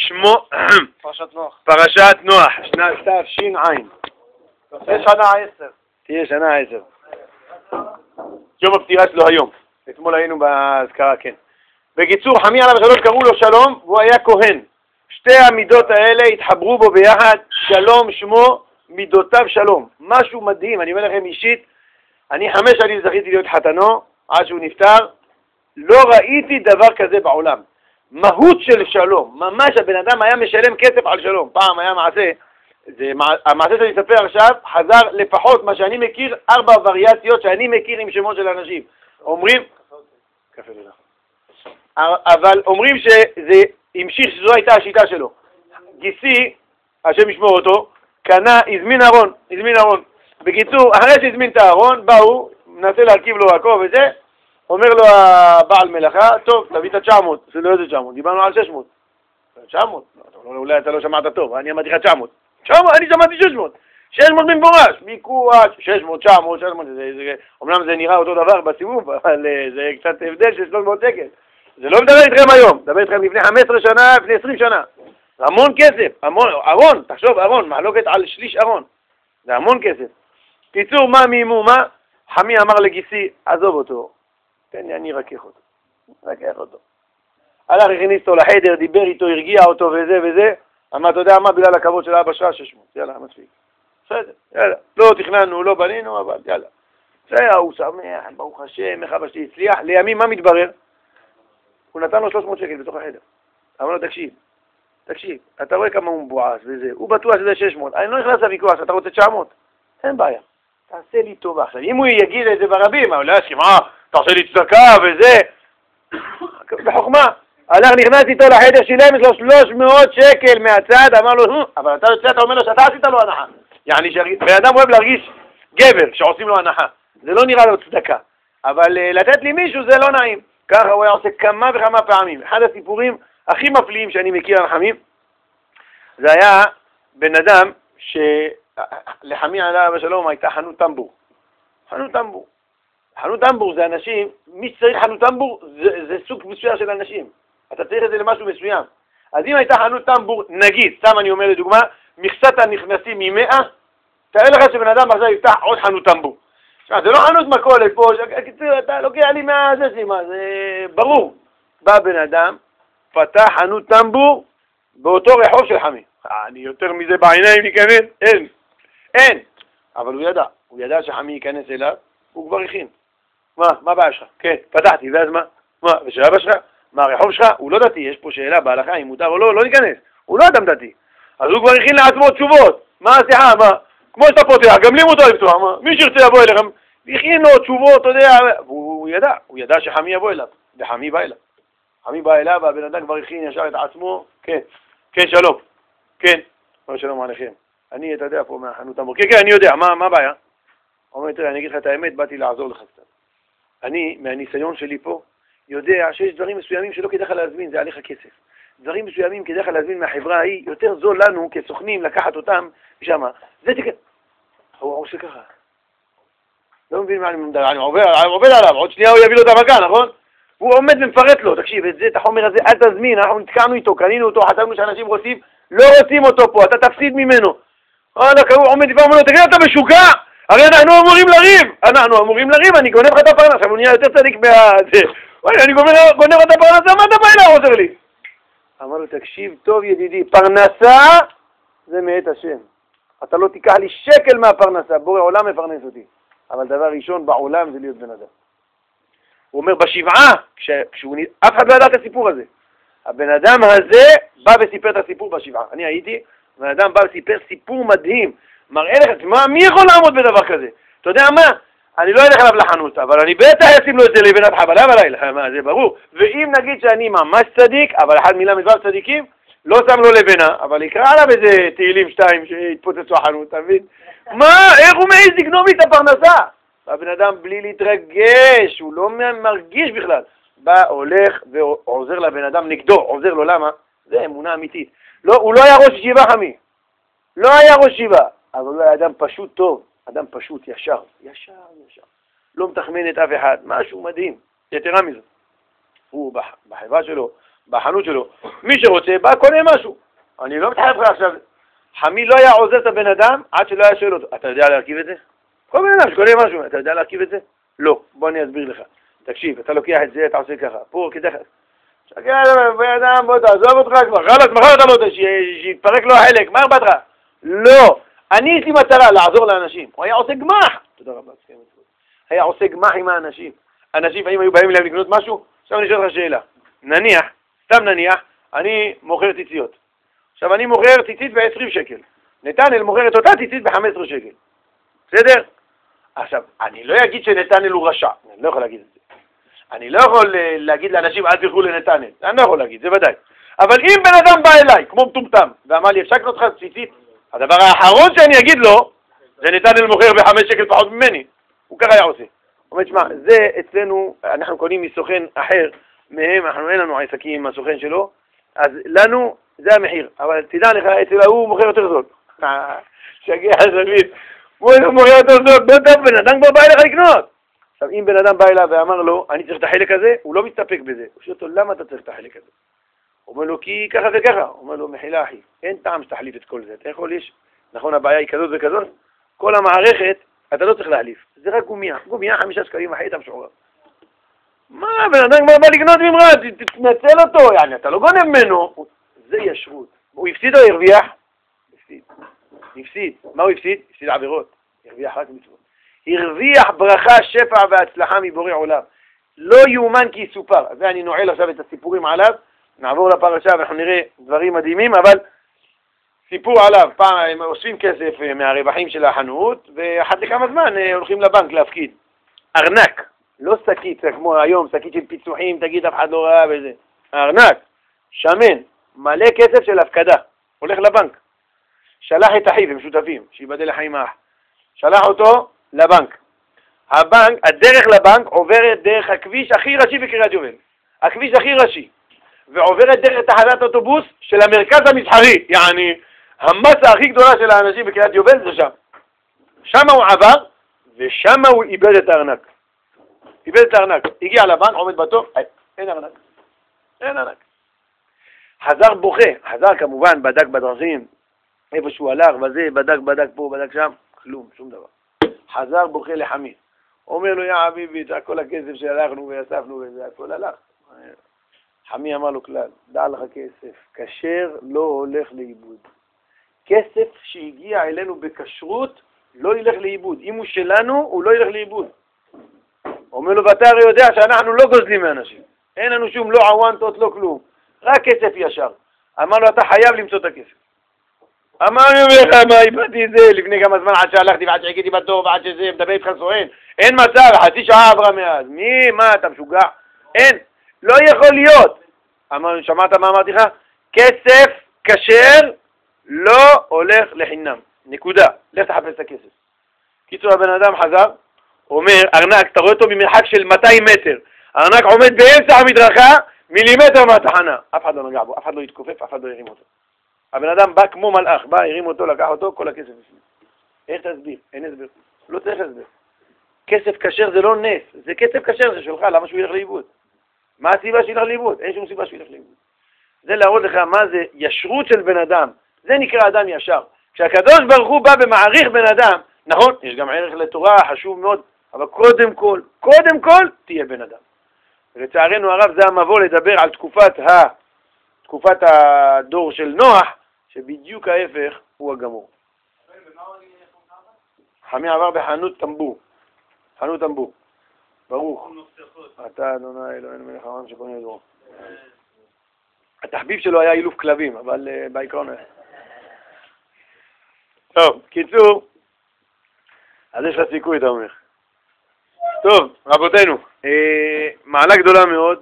שמו, פרשת נוח, שנת תש"ע. תהיה שנה 10. תהיה שנה 10. יום הפטירה שלו היום. אתמול היינו בהזכרה, כן. בקיצור, חמי עליו השלום קראו לו שלום, והוא היה כהן. שתי המידות האלה התחברו בו ביחד, שלום שמו, מידותיו שלום. משהו מדהים, אני אומר לכם אישית, אני 5 שנים זכיתי להיות חתנו, עד שהוא נפטר, לא ראיתי דבר כזה בעולם. מהות של שלום, ממש הבן אדם היה משלם כסף על שלום. פעם היה מעשה, המעשה שאני אספר עכשיו חזר לפחות מה שאני מכיר, 4 וריאציות שאני מכיר עם שמות של אנשים. אומרים, אבל אומרים שזה המשיך, שזו הייתה השיטה שלו. גיסי, השם ישמור אותו, קנה, הזמין ארון. בקיצור, אחרי שהזמין את הארון, באו, מנסה להרכיב לו הכל וזה, אומר לו הבעל מלאכה, טוב, תביא את 900, זה לא איזה 900, דיברנו על 600. 900? אולי אתה לא שמעת טוב, אני אמרתי לך 900. 900, אני שמעתי 600. 600 במפורש, מיקוע, 600, 900, 600, אומנם זה נראה אותו דבר בסיבוב, אבל זה קצת הבדל של 300 שקל. זה לא מדבר איתכם היום, מדבר איתכם לפני 15 שנה, לפני 20 שנה. זה המון כסף, המון, ארון, תחשוב ארון, מחלוקת על שליש ארון. זה המון כסף. קיצור, מה מימומה? חמי אמר לגיסי, עזוב אותו, תן לי, אני ארכך אותו. הלך, הכניס אותו לחדר, דיבר איתו, הרגיע אותו וזה. אמר, אתה יודע מה, בגלל הכבוד של אבא שלך 600, יאללה, מספיק. בסדר, יאללה. לא תכננו, לא בנינו, אבל יאללה. בסדר, הוא שמח, ברוך השם, איך אבא שלי הצליח. לימים, מה מתברר? הוא נתן לו 300 שקל בתוך החדר. אמר לו, תקשיב, אתה רואה כמה הוא מבועס וזה, הוא בטוח שזה 600, אני לא נכנס לוויכוח, אתה רוצה 900? אין בעיה, תעשה לי טובה. עכשיו, אם הוא יגיד את זה ברבים, אבל לא יסכים, תעשה לי צדקה וזה, בחוכמה. הלך, נכנס איתו לחדר, שילם לו 300 שקל מהצד, אמר לו, אבל אתה יוצא, אתה אומר לו שאתה עשית לו הנחה. יעני, בן אדם אוהב להרגיש גבר שעושים לו הנחה. זה לא נראה לו צדקה, אבל לתת לי מישהו זה לא נעים. ככה הוא היה עושה כמה וכמה פעמים. אחד הסיפורים הכי מפליאים שאני מכיר על חמים, זה היה בן אדם שלחמי עליו השלום הייתה חנות טמבור. חנות טמבור זה אנשים, מי שצריך חנות טמבור זה סוג מסוים של אנשים. אתה צריך את זה למשהו מסוים. אז אם הייתה חנות טמבור, נגיד, סתם אני אומר לדוגמה, מכסת הנכנסים מ100, תאר לך שבן אדם עכשיו יפתח עוד חנות טמבור. זה לא חנות מכולת פה, אתה לוקח לי מהזה סימה, זה ברור. בא בן אדם, פתח חנות טמבור באותו רחוב של חמי. אני יותר מזה בעיניים להיכנס? אין. אבל הוא ידע שחמי ייכנס אליו, הוא כבר הכין. מה בעיה שלך? כן, פתחתי, ואז מה? ושל אבא שלך? מה הרחוב שלך? הוא לא דתי, יש פה שאלה בהלכה, אם מותר או לא ניכנס. הוא לא אדם דתי. אז הוא כבר הכין לעצמו תשובות. מה השיחה? כמו שאתה פותח, גם לי מותר לפתוח, מי שירצה יבוא אליכם, הכין לו תשובות, אתה יודע, הוא ידע שחמי יבוא אליו, וחמי בא אליו. חמי בא אליו, והבן אדם כבר הכין ישר את עצמו, כן, שלום, כן, שלום עליכם. אני, אתה יודע, פה מהחנות טמבור, כן, אני יודע, מה הבעיה? הוא אומר, תראה, אני אגיד לך את האמת, באתי לעזור לך קצת. אני, מהניסיון שלי פה, יודע שיש דברים מסוימים שלא כדאי לך להזמין, זה עליך כסף. דברים מסוימים כדאי לך להזמין מהחברה ההיא, יותר זול לנו כסוכנים לקחת אותם משמה. זה תקן. הוא עושה ככה. לא מבין מה אני מדבר, אני עובד עליו, עוד שנייה הוא יביא לו את המכה, נכון? הוא עומד ומפרט לו, תקשיב, את החומר הזה אל תזמין, אנחנו נתקענו איתו, קנינו אותו, חשבנו שאנשים לא רוצים אותו פה, אתה תפסיד ממנו. הוא עומד לפעמים לו, תגיד, אתה משוגע? הרי אנחנו אמורים לריב, אני גונב לך את הפרנסה, עכשיו הוא נהיה יותר צדיק מהזה. אני גונב לך את הפרנסה, מה אתה בא אליו עוזר לי? אמר לו, תקשיב טוב ידידי, פרנסה זה מאת השם. אתה לא תיקח לי שקל מהפרנסה, בורא עולם מפרנס אותי. אבל דבר ראשון בעולם זה להיות בן אדם. הוא אומר, בשבעה, אף אחד לא ידע את הסיפור הזה. הבן אדם הזה בא וסיפר את הסיפור בשבעה. אני הייתי, בן אדם בא וסיפר סיפור מדהים. מראה לך, מי יכול לעמוד בדבר כזה? אתה יודע מה? אני לא אלך עליו לחנות, אבל אני בטח אשים לו את זה לבנת חבלה בלילה, מה, זה ברור. ואם נגיד שאני ממש צדיק, אבל אחד מילה מדבר צדיקים, לא שם לו לבנה, אבל יקרא עליו איזה תהילים 2 שהתפוצצו החנות, אתה מבין? מה? איך הוא מעיז לגנוב לי את הפרנסה? הבן אדם בלי להתרגש, הוא לא מרגיש בכלל. בא, הולך ועוזר לבן אדם נגדו, עוזר לו, למה? זה אמונה אמיתית. לא, הוא לא היה ראש ישיבה חמי. לא היה ראש ישיבה, אבל הוא היה אדם פשוט טוב, אדם פשוט, ישר. לא מתחמן את אף אחד, משהו מדהים. יתרה מזה. הוא בחברה שלו, בחנות שלו. מי שרוצה בא קונה משהו. אני לא מתחייב לך עכשיו. חמי לא היה עוזב את הבן אדם עד שלא היה שואל אותו, אתה יודע להרכיב את זה? כל בן אדם שקונה משהו, אתה יודע להרכיב את זה? לא, בוא אני אסביר לך. תקשיב, אתה לוקח את זה, אתה עושה ככה, פה כדך. שגע, בן אדם, בוא תעזוב אותך כבר, חלאס, מחר אתה לא יודע, שיתפרק לו החלק, מה אכפת לך? לא, אני יש לי מטרה לעזור לאנשים. הוא היה עושה גמח. תודה רבה. היה עושה גמח עם האנשים. אנשים פעמים היו באים להם לקנות משהו. עכשיו אני שואל לך שאלה. נניח, סתם נניח, אני מוכר ציציות. עכשיו אני מוכר ציצית ב-20 שקל. נתנאל מוכר את אותה ציצית ב-15 שקל. בסדר? עכשיו, אני לא אגיד שנתנאל הוא רשע. אני לא יכול להגיד את זה. אני לא יכול להגיד לאנשים, אל תלכו לנתנאל. אני לא יכול להגיד, זה ודאי. אבל אם בן אדם בא אליי, כמו מטומטם, ואמר לי, אפשר לקנות לך ציצית, הדבר האחרון שאני אגיד לו, זה נתנאל מוכר ב5 שקל פחות ממני. הוא ככה היה עושה. הוא אומר, תשמע, זה אצלנו, אנחנו קונים מסוכן אחר מהם, אנחנו אין לנו עסקים עם הסוכן שלו, אז לנו זה המחיר. אבל תדע לך, אצל ההוא מוכר יותר זול. שגע זווית. הוא מוכר יותר זול, בוא טוב, בן אדם כבר בא אליך לקנות. עכשיו, אם בן אדם בא אליו ואמר לו, אני צריך את החלק הזה, הוא לא מסתפק בזה. הוא שואל אותו, למה אתה צריך את החלק הזה? הוא אומר לו, כי ככה וככה. הוא אומר לו, מחילה אחי, אין טעם שתחליף את כל זה. אתה יכול יש, נכון, הבעיה היא כזאת וכזאת, כל המערכת, אתה לא צריך להחליף. זה רק גומיה. גומיה 5 שקלים, אחי, אתה משוער. מה, בן אדם כבר בא לקנות ממך, תתנצל אותו, יעני, אתה לא גונב ממנו. זה ישרות. הוא הפסיד או הרוויח? הפסיד. הפסיד. מה הוא הפסיד? הפסיד עבירות. הרוויח רק מצוות. הרוויח ברכה, שפע והצלחה מבורא עולם. לא יאומן כי יסופר. אז אני נועל עכשיו את הסיפורים עליו. נעבור לפרשה ואנחנו נראה דברים מדהימים, אבל סיפור עליו, פעם הם אוספים כסף מהרווחים של החנות, ואחת לכמה זמן הולכים לבנק להפקיד. ארנק, לא שקית, כמו היום, שקית של פיצוחים, תגיד אף אחד לא ראה וזה. ארנק, שמן, מלא כסף של הפקדה, הולך לבנק. שלח את אחיו, הם שותפים, שיבדל לחיים האח. שלח אותו לבנק. הבנק, הדרך לבנק עוברת דרך הכביש הכי ראשי בקריית יובל. הכביש הכי ראשי. ועוברת דרך תחנת אוטובוס של המרכז המסחרי, יעני, המסה הכי גדולה של האנשים בקריית יובל זה שם. שם הוא עבר, ושם הוא איבד את הארנק. איבד את הארנק. הגיע לבנק, עומד בתור, אין ארנק. אין ארנק. חזר בוכה, חזר כמובן, בדק בדרכים, איפה שהוא הלך, וזה, בדק פה, בדק שם, כלום, שום דבר. חזר בוכה לחמי. אומר לו, יא חביבי, כל הכסף שהלכנו ואספנו וזה, הכל הלך. חמי אמר לו כלל, דע לך כסף, כשר לא הולך לאיבוד. כסף שהגיע אלינו בכשרות לא ילך לאיבוד. אם הוא שלנו, הוא לא ילך לאיבוד. אומר לו, ואתה הרי יודע שאנחנו לא גוזלים מאנשים. אין לנו שום לא עוונטות, לא כלום. רק כסף ישר. אמר לו, אתה חייב למצוא את הכסף. אמר לי, מה, איבדתי את זה לפני כמה זמן עד שהלכתי ועד שהגיתי בתור ועד שזה מדבר איתך סואן. אין מצב, חצי שעה עברה מאז. מי, מה, אתה משוגע? אין. לא יכול להיות. אמר, שמעת מה אמרתי לך? כסף כשר לא הולך לחינם. נקודה. לך תחפש את הכסף. קיצור, הבן אדם חזר, אומר, ארנק, אתה רואה אותו ממרחק של 200 מטר. ארנק עומד באמצע המדרכה, מילימטר מהתחנה. אף אחד לא נגע בו, אף אחד לא יתכופף, אף אחד לא ירים אותו. הבן אדם בא כמו מלאך, בא, הרים אותו, לקח אותו, כל הכסף בפנים. איך תסביר? אין הסבר. לא צריך הסבר. כסף כשר זה לא נס, זה כסף כשר, זה שלך, למה שהוא ילך לאיבוד? מה הסיבה שילך לאיבוד? אין שום סיבה שילך לאיבוד. זה להראות לך מה זה ישרות של בן אדם. זה נקרא אדם ישר. כשהקדוש ברוך הוא בא במעריך בן אדם, נכון, יש גם ערך לתורה, חשוב מאוד, אבל קודם כל, תהיה בן אדם. ולצערנו הרב זה המבוא לדבר על תקופת הדור של נוח, שבדיוק ההפך הוא הגמור. חמי עבר בחנות טמבור. חנות טמבור. ברוך. אתה אדוני אלוהינו מלך העולם שקונה דורו. התחביב שלו היה אילוף כלבים, אבל בעיקרון היה. טוב, קיצור, אז יש לך סיכוי, אתה אומר. טוב, רבותינו, מעלה גדולה מאוד.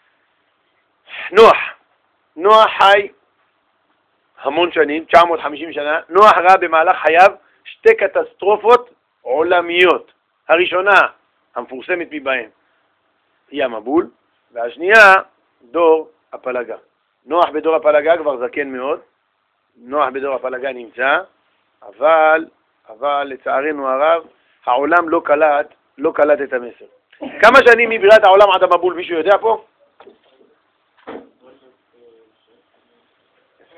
נוח חי המון שנים, 950 שנה. נוח ראה במהלך חייו שתי קטסטרופות עולמיות. הראשונה, המפורסמת מבהם, היא המבול, והשנייה, דור הפלגה. נוח בדור הפלגה כבר זקן מאוד. נוח בדור הפלגה נמצא, אבל לצערנו הרב, העולם לא קלט את המסר. כמה שנים מבריאת העולם עד המבול, מישהו יודע פה?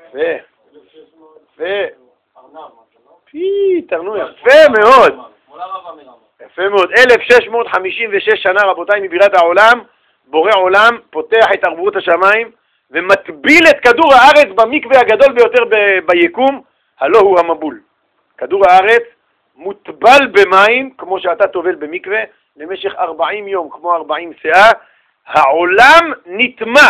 תרנו, יפה מאוד. יפה מאוד. 1656 שנה, רבותיי, מבירת העולם, בורא עולם, פותח את ערבות השמיים, ומטביל את כדור הארץ במקווה הגדול ביותר ביקום, הלא הוא המבול. כדור הארץ מוטבל במים, כמו שאתה טובל במקווה, למשך 40 יום, כמו 40 שעה, העולם נטמע.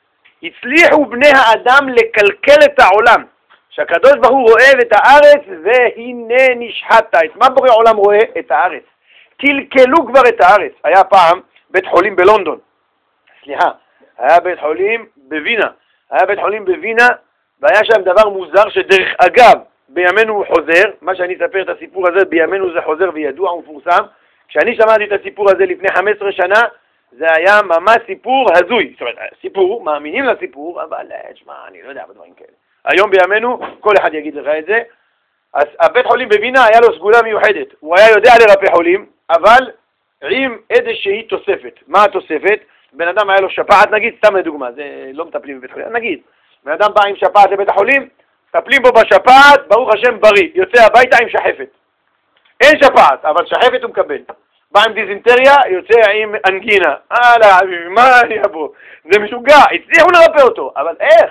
הצליחו בני האדם לקלקל את העולם. שהקדוש ברוך הוא רואה את הארץ, והנה נשחטה. את מה בורא העולם רואה? את הארץ. קלקלו כבר את הארץ. היה פעם בית חולים בלונדון. סליחה, היה בית חולים בווינה. היה בית חולים בווינה, והיה שם דבר מוזר שדרך אגב, בימינו הוא חוזר. מה שאני אספר את הסיפור הזה, בימינו זה חוזר וידוע ומפורסם. כשאני שמעתי את הסיפור הזה לפני 15 שנה, זה היה ממש סיפור הזוי. זאת אומרת, סיפור, מאמינים לסיפור, אבל שמה, אני לא יודע בדברים כאלה. היום בימינו, כל אחד יגיד לך את זה. אז הבית חולים בווינה היה לו סגולה מיוחדת. הוא היה יודע לרפא חולים, אבל עם איזושהי תוספת. מה התוספת? בן אדם היה לו שפעת, נגיד, סתם לדוגמה, זה לא מטפלים בבית חולים, נגיד, בן אדם בא עם שפעת לבית החולים, מטפלים בו בשפעת, ברוך השם בריא, יוצא הביתה עם שחפת. אין שפעת, אבל שחפת הוא מקבל. בא עם דיזינטריה, יוצא עם אנגינה. מה אני אבוא? זה משוגע, הצליחו לרפא אותו, אבל איך?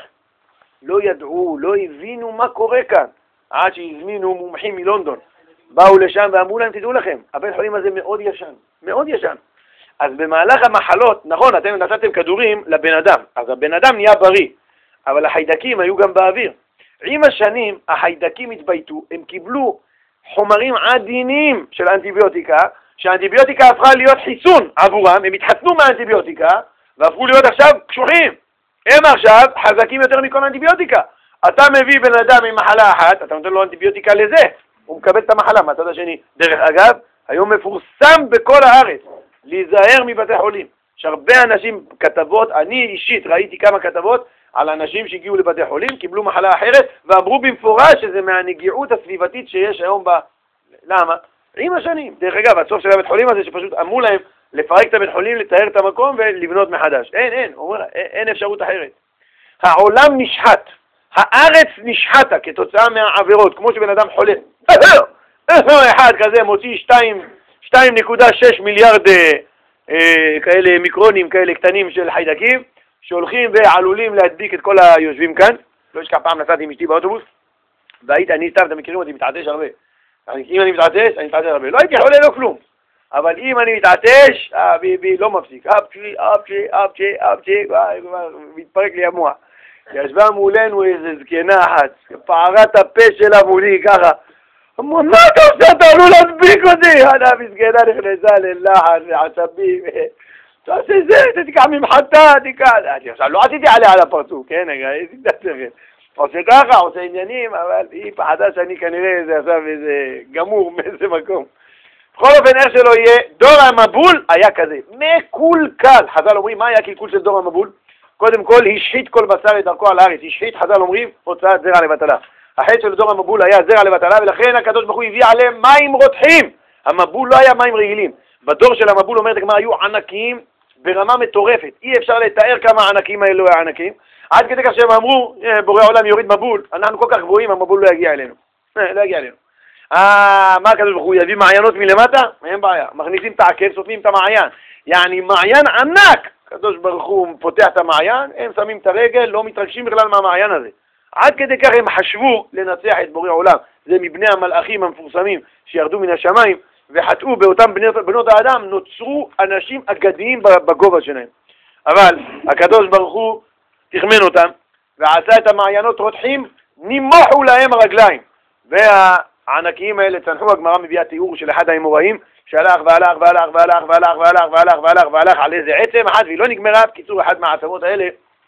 לא ידעו, לא הבינו מה קורה כאן. עד שהזמינו מומחים מלונדון. באו לשם ואמרו להם, תדעו לכם, הבית חולים הזה מאוד ישן, מאוד ישן. אז במהלך המחלות, נכון, אתם נתתם כדורים לבן אדם, אז הבן אדם נהיה בריא, אבל החיידקים היו גם באוויר. עם השנים, החיידקים התבייתו, הם קיבלו חומרים עדינים של אנטיביוטיקה, שהאנטיביוטיקה הפכה להיות חיסון עבורם, הם התחסנו מהאנטיביוטיקה, והפכו להיות עכשיו קשוחים. הם עכשיו חזקים יותר מכל אנטיביוטיקה. אתה מביא בן אדם עם מחלה אחת, אתה נותן לו אנטיביוטיקה לזה, הוא מקבל את המחלה מהצד השני. דרך אגב, היום מפורסם בכל הארץ, להיזהר מבתי חולים. יש הרבה אנשים, כתבות, אני אישית ראיתי כמה כתבות על אנשים שהגיעו לבתי חולים, קיבלו מחלה אחרת, ואמרו במפורש שזה מהנגיעות הסביבתית שיש היום למה? עם השנים. דרך אגב, הסוף של הבית חולים הזה שפשוט אמרו להם לפרק את הבית חולים, לתאר את המקום ולבנות מחדש. אין אפשרות אחרת. העולם נשחט. הארץ נשחטה כתוצאה מהעבירות, כמו שבן אדם חולה. אחד כזה מוציא 2.6 מיליארד כאלה מיקרונים, כאלה קטנים של חיידקים, שהולכים ועלולים להדביק את כל היושבים כאן. לא אשכח, פעם נסעתי עם אשתי באוטובוס, אני סתם, אתם מכירים אותי, מתעטש הרבה. אם אני מתעטש, אני מתעטש הרבה. לא הייתי חולה, לא כלום. אבל אם אני מתעטש, ביבי לא מפסיק. אפצ'י, מתפרק לי המוח. ישבה מולנו איזה זקנה אחת, פערת הפה שלה מולי ככה. אמרו, מה אתה עושה? אתה עלול להדביק אותי! המסגנה נכנסה ללחץ ועצבים. תעשה זה, תיקח ממחטה, תיקח. עכשיו לא עשיתי עליה על הפרצוף, כן? עושה ככה, עושה עניינים, אבל היא פחדה שאני כנראה איזה עכשיו איזה גמור מאיזה מקום. בכל אופן, איך שלא יהיה, דור המבול היה כזה, מקולקל. חז"ל אומרים, מה היה הקלקול של דור המבול? קודם כל, השחית כל בשר את דרכו על הארץ. השחית, חז"ל אומרים, הוצאת זרע לבטלה. החטא של דור המבול היה זרע לבטלה, ולכן הקדוש ברוך הוא הביא עליהם מים רותחים. המבול לא היה מים רגילים. בדור של המבול אומרת הגמרא, היו ענקים ברמה מטורפת. אי אפשר לתאר כמה הענקים האלו היו ענקים. עד כדי כך שהם אמרו, בורא העולם יוריד מבול, אנחנו כל כך גבוהים, המבול לא יגיע אלינו. לא יגיע אלינו. מה הקדוש ברוך הוא יביא מעיינות מלמטה? אין בעיה. מכניסים את העקב, סותמים את המעיין. יעני מעיין ענק. הקדוש ברוך הוא פותח את המעיין, הם שמים את הרגל, לא מתרגשים בכלל מהמעיין הזה. עד כדי כך הם חשבו לנצח את בורא העולם. זה מבני המלאכים המפורסמים שירדו מן השמיים וחטאו באותם בנות האדם, נוצרו אנשים אגדיים בגובה שלהם. אבל הקדוש ברוך הוא תכמן אותם ועשה את המעיינות רותחים, נימחו להם הרגליים. והענקיים האלה צנחו, הגמרא מביאה תיאור של אחד האמוראים שהלך והלך והלך והלך והלך והלך והלך והלך והלך על איזה עצם אחד והיא לא נגמרה. בקיצור, אחד מהעצמות האלה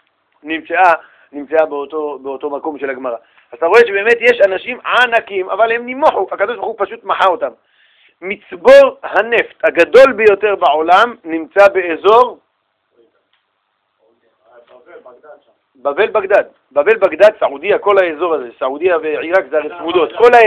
נמצאה באותו מקום של הגמרא. אז אתה רואה שבאמת יש אנשים ענקים, אבל הם נימחו, הקדוש ברוך הוא פשוט מחה אותם. מצבור הנפט הגדול ביותר בעולם נמצא באזור בבל בגדד. בבל בגדד, סעודיה, כל האזור הזה, סעודיה ועיראק זה צמודות.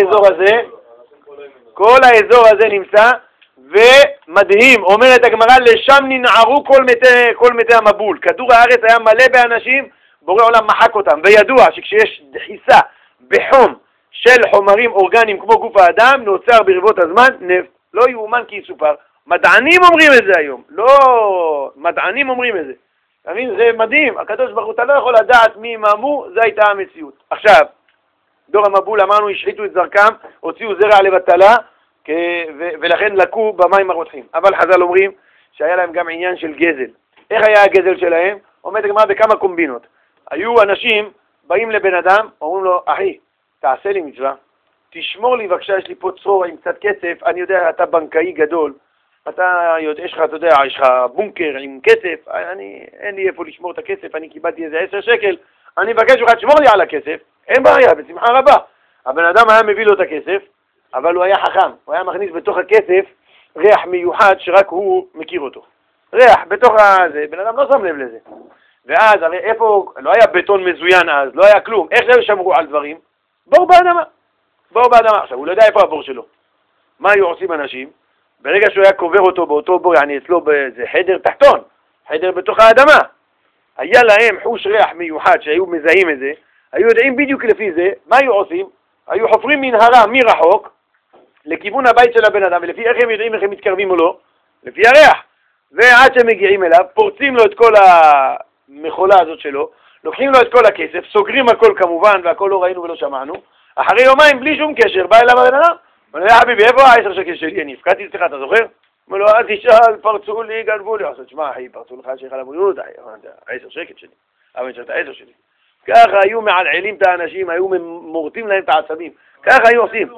כל האזור הזה נמצא, ומדהים, אומרת הגמרא, לשם ננערו כל מתי המבול. כדור הארץ היה מלא באנשים, בורא עולם מחק אותם, וידוע שכשיש דחיסה בחום של חומרים אורגניים כמו גוף האדם, נוצר ברבות הזמן נפט. לא יאומן כי יסופר. מדענים אומרים את זה היום. לא, מדענים אומרים את זה. אתה מבין? זה מדהים. הקדוש ברוך הוא, אתה לא יכול לדעת מי מאמו, זה הייתה המציאות. עכשיו, דור המבול אמרנו, השחיתו את זרקם, הוציאו זרע לבטלה, ולכן לקו במים הרותחים. אבל חז"ל אומרים שהיה להם גם עניין של גזל. איך היה הגזל שלהם? עומד הגמרא בכמה קומבינות. היו אנשים באים לבן אדם, אומרים לו, אחי, תעשה לי מצווה, תשמור לי בבקשה, יש לי פה צרור עם קצת כסף, אני יודע, אתה בנקאי גדול, אתה יודע, יש לך בונקר עם כסף, אין לי איפה לשמור את הכסף, אני קיבלתי איזה 10 שקל, אני מבקש לך, תשמור לי על הכסף, אין בעיה, בשמחה רבה. הבן אדם היה מביא לו את הכסף, אבל הוא היה חכם, הוא היה מכניס בתוך הכסף ריח מיוחד שרק הוא מכיר אותו. ריח בתוך הזה, בן אדם לא שם לב לזה. ואז, הרי איפה, לא היה בטון מזוין אז, לא היה כלום, איך זה שמרו על דברים? בור באדמה. בור באדמה. עכשיו, הוא לא יודע איפה הבור שלו. מה היו עושים אנשים? ברגע שהוא היה קובר אותו באותו בור, אני אצלו באיזה חדר תחתון, חדר בתוך האדמה. היה להם חוש ריח מיוחד שהיו מזהים את זה, היו יודעים בדיוק לפי זה, מה היו עושים? היו חופרים מנהרה מרחוק, לכיוון הבית של הבן אדם, ולפי איך הם יודעים איך הם מתקרבים או לא? לפי הריח. ועד שהם מגיעים אליו, פורצים לו את כל המחולה הזאת שלו, לוקחים לו את כל הכסף, סוגרים הכל כמובן, והכל לא ראינו ולא שמענו, אחרי יומיים בלי שום קשר, בא אליו הבן אדם, אומר לי, חביבי, איפה ה10 שקל שלי? אני הפקדתי אצלך, אתה זוכר? אומר לו, אז תשאל, פרצו לי, גנבו לי. אז תשמע, אחי, פרצו לך שיחה לבריאות, 10 שקל שלי. אבל נשאר את 10 שלי. ככה היו מעלעלים את האנשים, היו מורטים להם את העצבים. ככה היו עושים.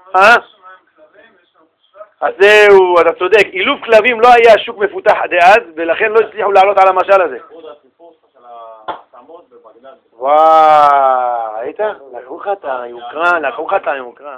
אז זהו, אתה צודק. אילוף כלבים לא היה שוק מפותח דאז, ולכן לא הצליחו לעלות על המשל הזה. וואו, היית? לקחו לך את היוקרה,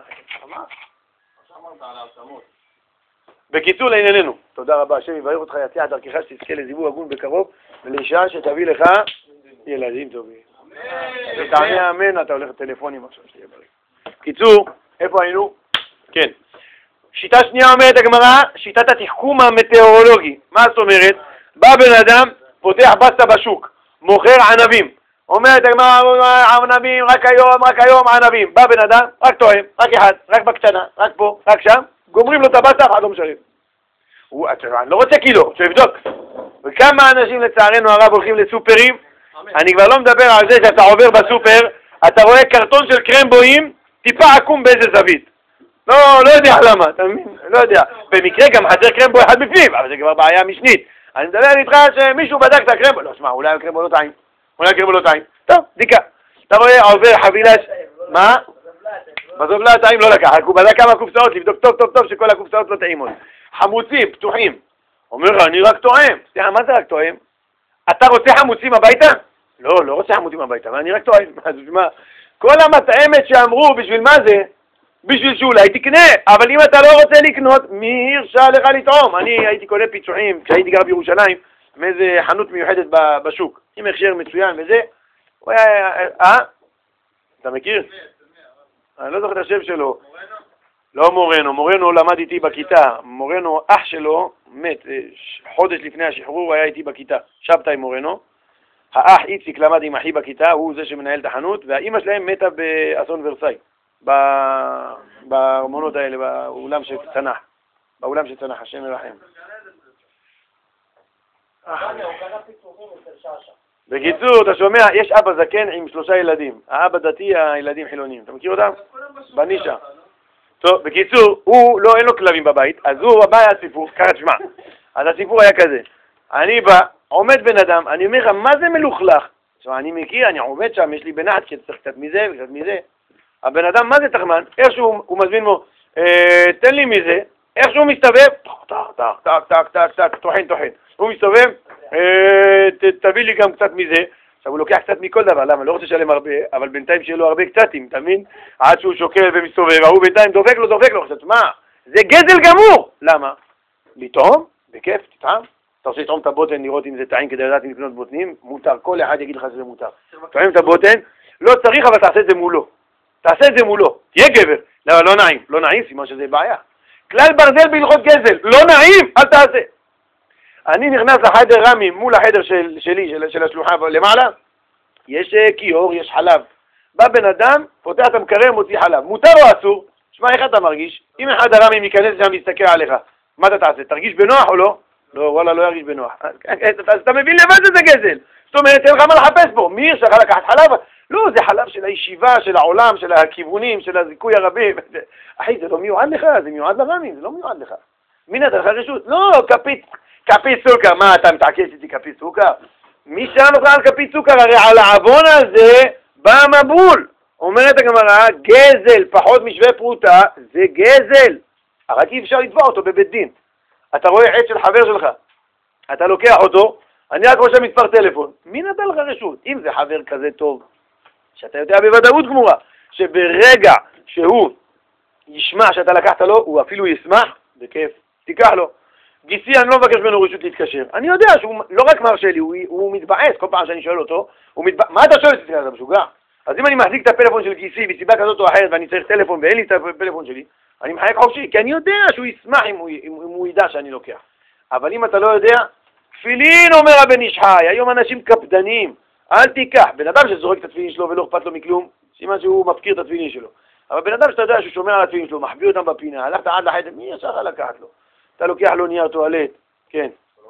בקיצור לענייננו, תודה רבה, השם יברך אותך, יציע דרכך שתזכה לזיווג הגון בקרוב, ולאישה שתביא לך ילדים טובים. ותענה אמן, אתה הולך לטלפונים עכשיו, שתהיה בריא. קיצור, איפה היינו? כן. שיטה שנייה אומרת הגמרא, שיטת התחכום המטאורולוגי. מה זאת אומרת? בא בן אדם, פותח בסטה בשוק, מוכר ענבים. אומרת הגמרא, ענבים, רק היום ענבים. בא בן אדם, רק תואם, רק אחד, רק בקטנה, רק פה, רק שם, גומרים לו את הבסטה, אף אחד לא משלם. אני לא רוצה קילו, שיבדוק. וכמה אנשים לצערנו הרב הולכים לסופרים, אני כבר לא מדבר על זה שאתה עובר בסופר, אתה רואה קרטון של קרמבויים, טיפה עקום באיזה זווית. לא יודע למה, אתה מבין? לא יודע. במקרה גם חסר קרמבו אחד בפנים, אבל זה כבר בעיה משנית. אני מדבר איתך שמישהו בדק את הקרמבו, לא, שמע, אולי הקרמבו לא טעים. טוב, בדיקה. אתה רואה, עובר חבילה, מה? בזובלה טעים לא לקח, הוא בדק כמה קופסאות, לבדוק טוב שכל הקופסאות לא טעימות. חמוצים, פתוחים. אומר לו, אני רק טועם. סליחה, מה זה רק טועם? אתה רוצה חמוצים הביתה? לא רוצה חמוצים הביתה, אבל אני רק טועם. כל המטעמת שאמרו, בשביל מה זה? בשביל שאולי תקנה, אבל אם אתה לא רוצה לקנות, מי הרשה לך לטעום? אני הייתי קונה פיצוחים כשהייתי גר בירושלים, מאיזה חנות מיוחדת בשוק, עם הכשר מצוין וזה, הוא היה, אתה מכיר? אני לא זוכר את השם שלו. לא מורנו למד איתי בכיתה, מורנו אח שלו מת, חודש לפני השחרור היה איתי בכיתה, שבתאי מורנו, האח איציק למד עם אחי בכיתה, הוא זה שמנהל את החנות, והאמא שלהם מתה באסון ורסאי. בארמונות האלה, באולם של צנח, השם ירחם. בקיצור, אתה שומע, יש אבא זקן עם 3 ילדים. האבא דתי, הילדים חילונים. אתה מכיר אותם? בנישה. טוב, בקיצור, אין לו כלבים בבית, אז הוא בא הסיפור, ככה תשמע. אז הסיפור היה כזה. אני בא, עומד בן אדם, אני אומר לך, מה זה מלוכלך? עכשיו, אני מכיר, אני עומד שם, יש לי בנחת, שצריך קצת מזה וקצת מזה. הבן אדם, מה זה תחמן? איכשהו הוא מזמין לו, תן לי מזה, איכשהו מסתובב, טק, טוחן. הוא מסתובב, תביא לי גם קצת מזה. עכשיו הוא לוקח קצת מכל דבר, למה? לא רוצה לשלם הרבה, אבל בינתיים שיהיה לו הרבה קצתים, אתה מבין? עד שהוא שוקל ומסתובב, הוא בינתיים דופק לו. עכשיו, מה? זה גזל גמור! למה? לטעום? בכיף, תטעם. אתה רוצה לטעום את הבוטן, לראות אם זה טעים כדי לדעת אם לקנות בוטנים? מותר, כל אחד יגיד לך שזה מותר. טועם את הבוטן, לא צריך, אבל תעשה את זה מולו. תהיה גבר. לא נעים, סימן שזה בעיה. כלל ברזל בהלכות גזל, לא נעים, אל תעשה. אני נכנס לחדר רמי מול החדר שלי, של השלוחה למעלה, יש כיור, יש חלב. בא בן אדם, פותח את המקרר, מוציא חלב. מותר או אסור? שמע, איך אתה מרגיש? אם אחד הרמים ייכנס שם להסתכל עליך, מה אתה תעשה? תרגיש בנוח או לא? לא, וואלה, לא ירגיש בנוח. אז אתה מבין לבד שזה גזל. זאת אומרת, אין לך מה לחפש בו. מי יש לך לקחת חלב? לא, זה חלב של הישיבה, של העולם, של הכיוונים, של הזיכוי הרבי. אחי, זה לא מיועד לך, זה מיועד לרמים, זה לא מיועד לך. מי נתן לך רשות? לא, כפית סוכר. מה, אתה מתעקש איתי כפית סוכר? מי שם לך על כפית סוכר? הרי על העוון הזה בא מבול. אומרת הגמרא, גזל פחות משווה פרוטה, זה גזל. רק אי אפשר לתבוע אותו בבית דין. אתה רואה עץ של חבר שלך, אתה לוקח אותו, אני רק רושם מספר טלפון. מי נתן לך רשות? אם זה חבר כזה טוב, שאתה יודע בוודאות גמורה, שברגע שהוא ישמע שאתה לקחת לו, הוא אפילו ישמח, בכיף, תיקח לו. גיסי, אני לא מבקש ממנו רשות להתקשר. אני יודע שהוא לא רק מרשה לי, הוא מתבאס, כל פעם שאני שואל אותו, מה אתה שואל אותי? אתה משוגע? אז אם אני מחזיק את הפלאפון של גיסי בסיבה כזאת או אחרת ואני צריך טלפון ואין לי את הפלאפון שלי, אני מחייק חופשי, כי אני יודע שהוא ישמח אם הוא ידע שאני לוקח. אבל אם אתה לא יודע, תפילין, אומר הבן איש חי, היום אנשים קפדנים, אל תיקח. בן אדם שזורק את התפילין שלו ולא אכפת לו מכלום, סימן שהוא מפקיר את התפילין שלו. אבל בן אדם שאתה יודע שהוא שומר על התפילין שלו, מחביא אותם בפינה, הלכת עד לחדר, מי ישר לך לקחת לו? אתה לוקח לו נייר טואלט, כן.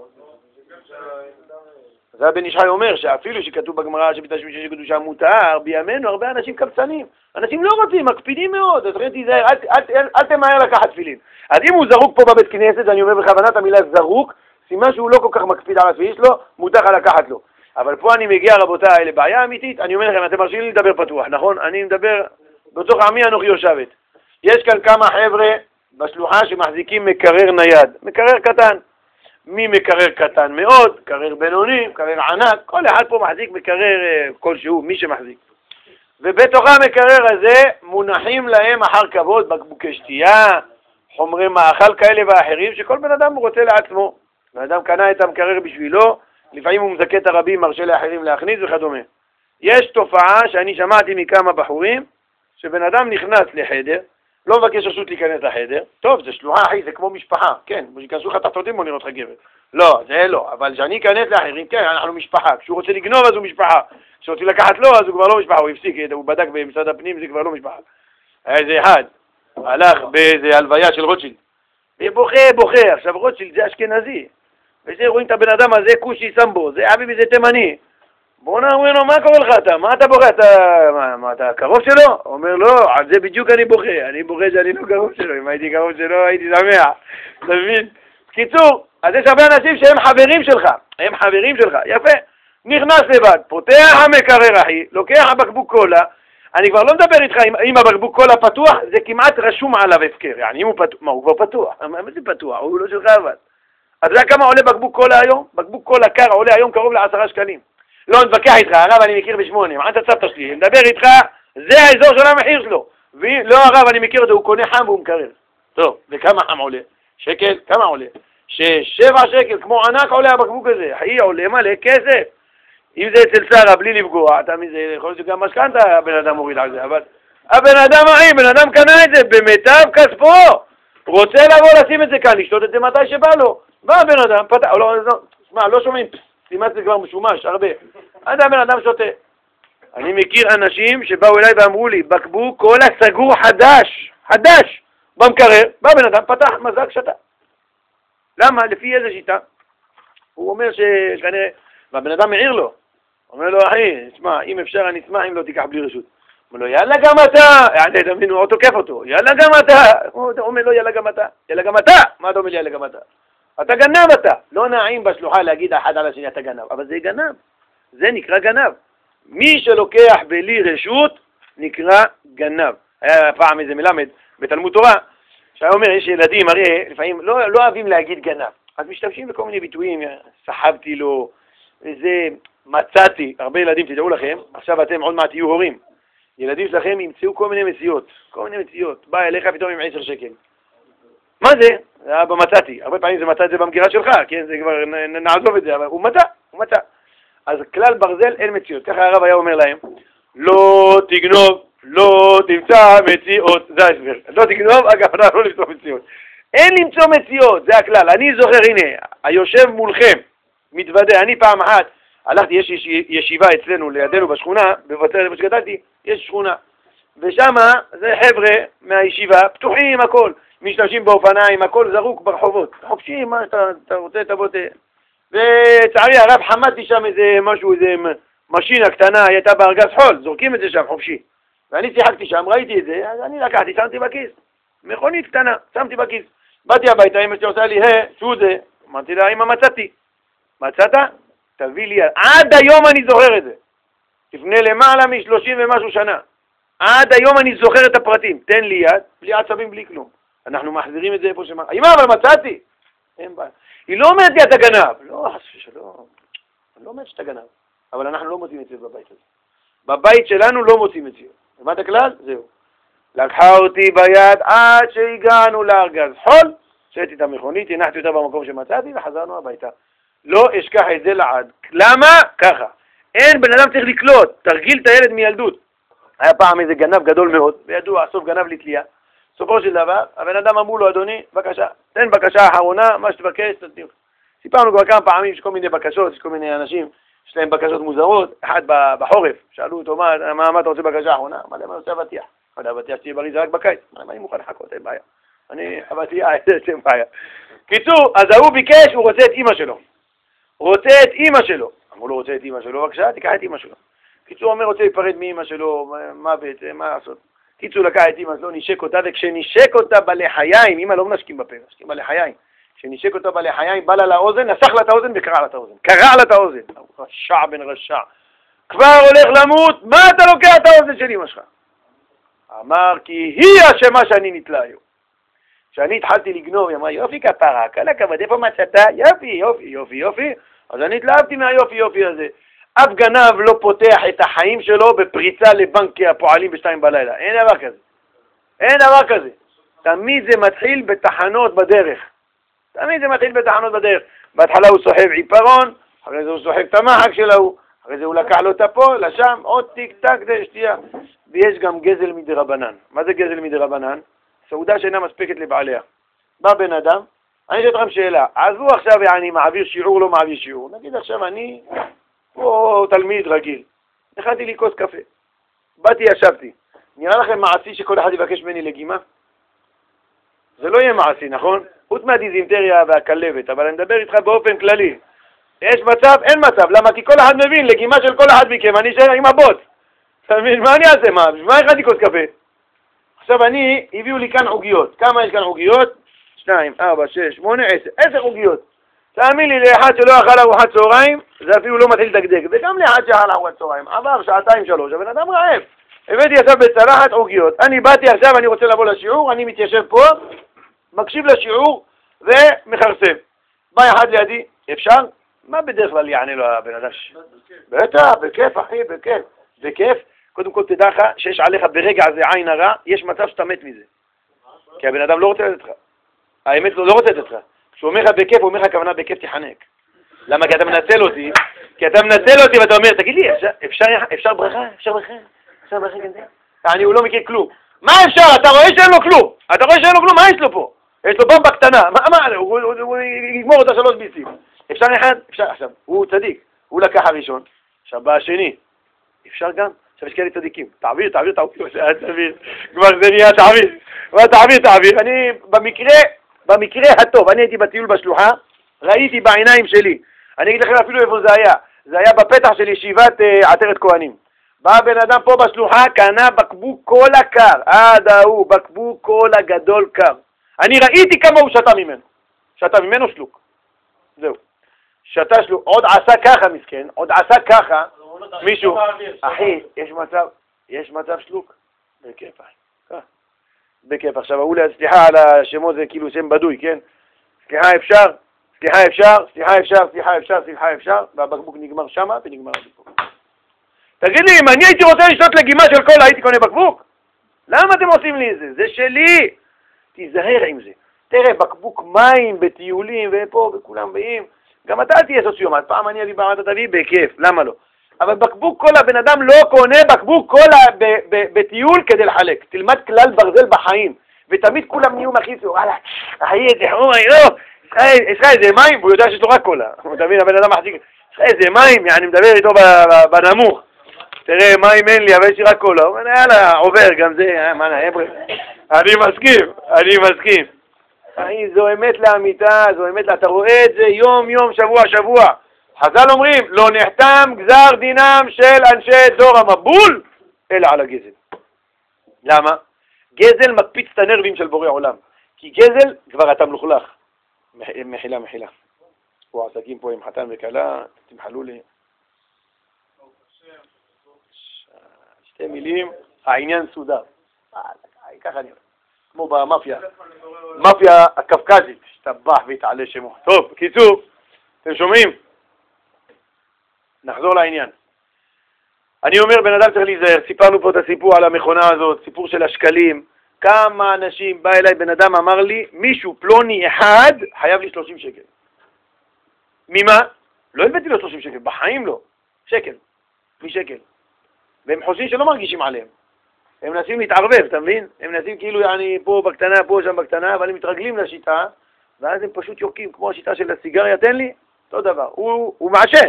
זה הבן איש חי אומר שאפילו שכתוב בגמרא שבתשמיש יש קדושה מותר, בימינו הרבה אנשים קבצנים. אנשים לא רוצים, מקפידים מאוד, אז תיזהר, אל תמהר לקחת תפילין. אז אם הוא זרוק פה בבית כנסת, אני אומר בכוונת המילה זרוק, סימן שהוא לא כל כך מקפיד על התפילין שלו, מותר לך לקחת לו. אבל פה אני מגיע רבותיי לבעיה אמיתית, אני אומר לכם, אתם מרשים לי לדבר פתוח, נכון? אני מדבר בתוך עמי אנוכי יושבת. יש כאן כמה חבר'ה בשלוחה שמחזיקים מקרר נייד, מקרר קטן. מי מקרר קטן מאוד, מקרר בינוני, מקרר ענק, כל אחד פה מחזיק מקרר כלשהו, מי שמחזיק. ובתוך המקרר הזה מונחים להם אחר כבוד בקבוקי שתייה, חומרי מאכל כאלה ואחרים, שכל בן אדם רוצה לעצמו. בן אדם קנה את המקרר בשבילו, לפעמים הוא מזכה את הרבים, מרשה לאחרים להכניס וכדומה. יש תופעה שאני שמעתי מכמה בחורים, שבן אדם נכנס לחדר, לא מבקש רשות להיכנס לחדר, טוב, זה שלוחה אחי, זה כמו משפחה, כן, כשייכנסו לך תחתונים בוא נראות לך גבר. לא, זה לא, אבל כשאני אכנס לאחרים, כן, אנחנו משפחה, כשהוא רוצה לגנוב אז הוא משפחה, כשרוצים לקחת לו אז הוא כבר לא משפחה, הוא הפסיק, הוא בדק במשרד הפנים, זה כבר לא משפחה. איזה אחד, הלך באיזה הלוויה של רוטשילד, בוכה, עכשיו רוטשילד זה אשכנזי, וזה רואים את הבן אדם הזה, כושי סמבו, זה אבי וזה תימני. בוא נאמר לו, מה קורה לך אתה? מה אתה בוכה? אתה קרוב שלו? הוא אומר, לא, על זה בדיוק אני בוכה. אני בוכה שאני לא קרוב שלו. אם הייתי קרוב שלו, הייתי שמח. אתה מבין? בקיצור, אז יש הרבה אנשים שהם חברים שלך. הם חברים שלך. יפה. נכנס לבד, פותח המקרר אחי, לוקח הבקבוק קולה. אני כבר לא מדבר איתך, אם הבקבוק קולה פתוח, זה כמעט רשום עליו הפקר. yani, אם הוא פתוח, מה, הוא כבר פתוח? מה זה פתוח? הוא לא שלך אבל. אז זה כמה עולה בקבוק קולה היום? בקבוק קולה קר עולה היום קרוב ל10 שקלים. לא נתווכח איתך, הרב אני מכיר ב8, מה אתה צפת שלי? אני מדבר איתך, זה האזור של המחיר שלו. לא הרב אני מכיר אותו, הוא קונה חם והוא מקרר. טוב, וכמה חם עולה? שקל? כמה עולה? 7 שקל, כמו ענק עולה הבקבוק הזה. אחי, עולה מלא כסף. אם זה אצל שרה בלי לפגוע, אתה מזה, יכול להיות שגם משכנתה הבן אדם מוריד על זה, אבל הבן אדם אחי, בן אדם קנה את זה במיטב כספו. רוצה לבוא לשים את זה כאן, לשתות את זה מתי שבא לו. בא הבן אדם, פתח, לא שומעים. סימן זה כבר משומש, הרבה. עד הבן אדם שותה. אני מכיר אנשים שבאו אליי ואמרו לי, בקבוק קולה סגור חדש, במקרר, בא בן אדם, פתח, מזג, שתה. למה? לפי איזה שיטה? הוא אומר שכנראה, והבן אדם מעיר לו. אומר לו, אחי, תשמע, אם אפשר אני אשמח אם לא תיקח בלי רשות. אומר לו, יאללה גם אתה. תבין, הוא תוקף אותו. יאללה גם אתה. הוא אומר לו, יאללה גם אתה. יאללה גם אתה. מה אתה אומר לי, יאללה גם אתה? אתה גנב אתה. לא נעים בשלוחה להגיד אחד על השני אתה גנב, אבל זה גנב. זה נקרא גנב. מי שלוקח בלי רשות נקרא גנב. היה פעם איזה מלמד בתלמוד תורה, שהיה אומר, יש ילדים, הרי לפעמים לא אוהבים להגיד גנב. אז משתמשים בכל מיני ביטויים, סחבתי לו, איזה מצאתי, הרבה ילדים תדעו לכם, עכשיו אתם עוד מעט תהיו הורים. ילדים שלכם ימצאו כל מיני מציאות. בא אליך פתאום עם 10 שקל. מה זה? זה היה במצאתי. הרבה פעמים זה מצא את זה במגירה שלך, כן? זה כבר נעזוב את זה, אבל הוא מצא. אז כלל ברזל אין מציאות. ככה הרב היה אומר להם, לא תגנוב, לא תמצא מציאות. זה ההסבר. לא תגנוב, אגב, לא למצוא מציאות. אין למצוא מציאות, זה הכלל. אני זוכר, הנה, היושב מולכם, מתוודא, אני פעם אחת, הלכתי, יש ישיבה אצלנו לידינו בשכונה, בבצרת איפה שגדלתי, יש שכונה. ושם זה חבר'ה מהישיבה, פתוחים הכל, משתמשים באופניים, הכל זרוק ברחובות. חופשי, מה אתה רוצה, תבוא וצערי הרב חמדתי שם איזה משהו, איזה משינה קטנה, היא הייתה בארגז חול, זורקים את זה שם חופשי. ואני שיחקתי שם, ראיתי את זה, אז אני לקחתי, שמתי בכיס. מכונית קטנה, שמתי בכיס. באתי הביתה, אמא שלי עושה לי, שהוא זה. אמרתי לה, אמא, מצאתי. מצאת? תביא לי, עד היום אני זוכר את זה. לפני למעלה מ-30 ומשהו שנה. עד היום אני זוכר את הפרטים. תן לי יד, בלי עצבים, בלי כלום. אנחנו מחזירים את זה איפה שמע. אמא, אבל מצאתי. אין בעיה. היא לא אומרת לי, אתה גנב. לא, חס ושלום. אני לא אומרת שאתה גנב. אבל אנחנו לא מוצאים את זה בבית הזה. בבית שלנו לא מוצאים את זה. למדת הכלל? זהו. לקחה אותי ביד עד שהגענו לארגז חול, שעתי את המכונית, הנחתי אותה במקום שמצאתי וחזרנו הביתה. לא אשכח את זה לעד. למה? ככה. אין, בן אדם צריך לקלוט, תרגיל את הילד מילדות. היה פעם איזה גנב גדול מאוד, וידוע, סוף גנב לתלייה. סופו של דבר, הבן אדם אמרו לו, אדוני, בבקשה, תן בקשה האחרונה, מה שתבקש, תתניח. סיפרנו כבר כמה פעמים שכל מיני בקשות, יש כל מיני אנשים, יש להם בקשות מוזרות, אחד בחורף, שאלו אותו, מה אתה רוצה בקשה האחרונה? מה למה עושה אבטיח? אבטיח שתהיה בריא זה רק בקיץ, מה אני מוכן לחכות, אין בעיה. אני אבטיח, אין בעיה. קיצור, אז הוא ביקש, הוא רוצה את אמא שלו. רוצה את אמא שלו. אמרו לו, רוצה את אמא שלו, בבקשה, תיקח את אמא שלו. קיצור, אומר, רוצה להיפרד מאמא שלו, מה בעצם, מה לעשות? קיצור, לקח את אמא שלו, נשק אותה, וכשנשק אותה בלחיים, אמא לא מנשקים בפה, נשקים בלחיים. כשנשק אותה בלחיים, בא לה לאוזן, נסח לה את האוזן וקרע לה את האוזן. קרע לה את האוזן. רשע בן רשע. כבר הולך למות, מה אתה לוקח את האוזן של אמא שלך? אמר, כי היא אשמה שאני נתלה היום. כשאני התחלתי לגנוב, היא אמרה, יופי כפרה, כל הכבוד, איפה מצאת? יופי, יופי, יופי, יופי. אז אני התלהבתי מהיופי, יופי הזה. אף גנב לא פותח את החיים שלו בפריצה לבנק הפועלים ב2 בלילה. אין דבר כזה. אין דבר כזה. תמיד זה מתחיל בתחנות בדרך. תמיד זה מתחיל בתחנות בדרך. בהתחלה הוא סוחב עיפרון, אחרי זה הוא סוחב את המחק שלו, אחרי זה הוא לקח לו את הפה, לשם, עוד טיק טק, זה שתייה. ויש גם גזל מדרבנן. מה זה גזל מדרבנן? סעודה שאינה מספקת לבעליה. בא בן אדם, אני אשאל אתכם שאלה, עזבו עכשיו אני מעביר שיעור, לא מעביר שיעור. נגיד עכשיו אני או תלמיד רגיל. נכנתי לי כוס קפה. באתי, ישבתי. נראה לכם מעשי שכל אחד יבקש ממני לגימה? זה לא יהיה מעשי, נכון? חוץ מהדיזינטריה והכלבת, אבל אני מדבר איתך באופן כללי. יש מצב? אין מצב. למה? כי כל אחד מבין, לגימה של כל אחד מכם, אני אשאר עם הבוט. אתה מבין? מה אני אעשה? מה הכנתי כוס קפה? עכשיו הביאו לי כאן עוגיות. כמה יש כאן עוגיות? 2, 4, 6, 8, 10. 10 עוגיות. תאמין לי, לאחד שלא אכל ארוחת צהריים, זה אפילו לא מתחיל לדגדג. וגם לאחד שאכל ארוחת צהריים. עבר 2-3, הבן אדם רעב. הבאתי עכשיו בצלחת עוגיות. אני באתי עכשיו, אני רוצה לבוא לשיעור, אני מתיישב פה, מקשיב לשיעור ומחרסם. בא אחד לידי, אפשר? מה בדרך כלל יענה לו הבן אדם? בטח, בכיף אחי, בכיף. בכיף. קודם כל תדע לך שיש עליך ברגע הזה עין הרע, יש מצב שאתה מת מזה. כי הבן אדם לא רוצה לתת לך. האמת לא רוצה לתת לך. כשהוא אומר לך בכיף, הוא אומר לך הכוונה בכיף תחנק. למה? כי אתה מנצל אותי. כי אתה מנצל אותי ואתה אומר, תגיד לי, אפשר ברכה? אפשר ברכה? אפשר ברכה כזה? הוא לא מכיר כלום. מה אפשר? אתה רואה שאין לו כלום. אתה רואה שאין לו כלום, מה יש לו פה? יש לו במבה קטנה. מה? הוא יגמור אותה 3 ביסים. אפשר אחד? אפשר. עכשיו, הוא צדיק. הוא לקח הראשון. עכשיו בא השני. אפשר גם? עכשיו יש כאלה צדיקים. תעביר. כבר זה נהיה תעביר. אני במקרה הטוב, אני הייתי בטיול בשלוחה, ראיתי בעיניים שלי. אני אגיד לכם אפילו איפה זה היה. זה היה בפתח של ישיבת עטרת כהנים. בא בן אדם פה בשלוחה, קנה בקבוק קולה קר. בקבוק קולה גדול קר. אני ראיתי כמה הוא שתה ממנו שלוק. זהו. שתה שלוק. עוד עשה ככה מסכן, מישהו, אחי, יש מצב שלוק? בכיף, אחי. בכיף. עכשיו, הוא סליחה על השמות, זה כאילו שם בדוי, כן? סליחה אפשר, והבקבוק נגמר שמה ונגמר הבקבוק. תגיד לי, אם אני הייתי רוצה לשתות לגימה של קולה, הייתי קונה בקבוק? למה אתם עושים לי את זה? זה שלי! תיזהר עם זה. תראה, בקבוק מים בטיולים ופה וכולם באים. גם אתה תהיה סוציומט. פעם אני אביא בעד תביא בכיף, למה לא? אבל בקבוק קולה, בן אדם לא קונה בקבוק קולה בטיול כדי לחלק. תלמד כלל ברזל בחיים. ותמיד כולם נהיו מחיצו. וואלה, אחי, יש לך איזה מים, והוא יודע שיש לו רק קולה. אתה מבין, הבן אדם מחזיק. איזה מים, אני מדבר איתו בנמוך. תראה, מים אין לי, אבל יש לי רק קולה. הוא אומר, יאללה, עובר, גם זה, אני מסכים. זו אמת לאמיתה, זו אמת, אתה רואה את זה יום, שבוע. חז"ל אומרים, לא נחתם גזר דינם של אנשי דור המבול, אלא על הגזל. למה? גזל מקפיץ את הנרבים של בורא עולם. כי גזל כבר אתה מלוכלך. מחילה. פה עסקים פה עם חתן וכלה, תמחלו לי. שתי מילים, העניין סודר. ככה נראה. כמו במאפיה. מאפיה הקפקזית, שתבח והתעלה שמו. טוב, קיצור, אתם שומעים? נחזור לעניין. אני אומר, בן אדם צריך להיזהר. סיפרנו פה את הסיפור על המכונה הזאת, סיפור של השקלים. כמה אנשים, בא אליי בן אדם, אמר לי, מישהו פלוני אחד חייב לי 30 שקל. ממה? לא הבאתי לו 30 שקל, בחיים לא. שקל. משקל. והם חושבים שלא מרגישים עליהם. הם מנסים להתערבב, אתה מבין? הם מנסים כאילו, פה בקטנה, פה שם בקטנה, אבל הם מתרגלים לשיטה, ואז הם פשוט יורקים, כמו השיטה של הסיגריה, תן לי, אותו דבר. הוא מעשן.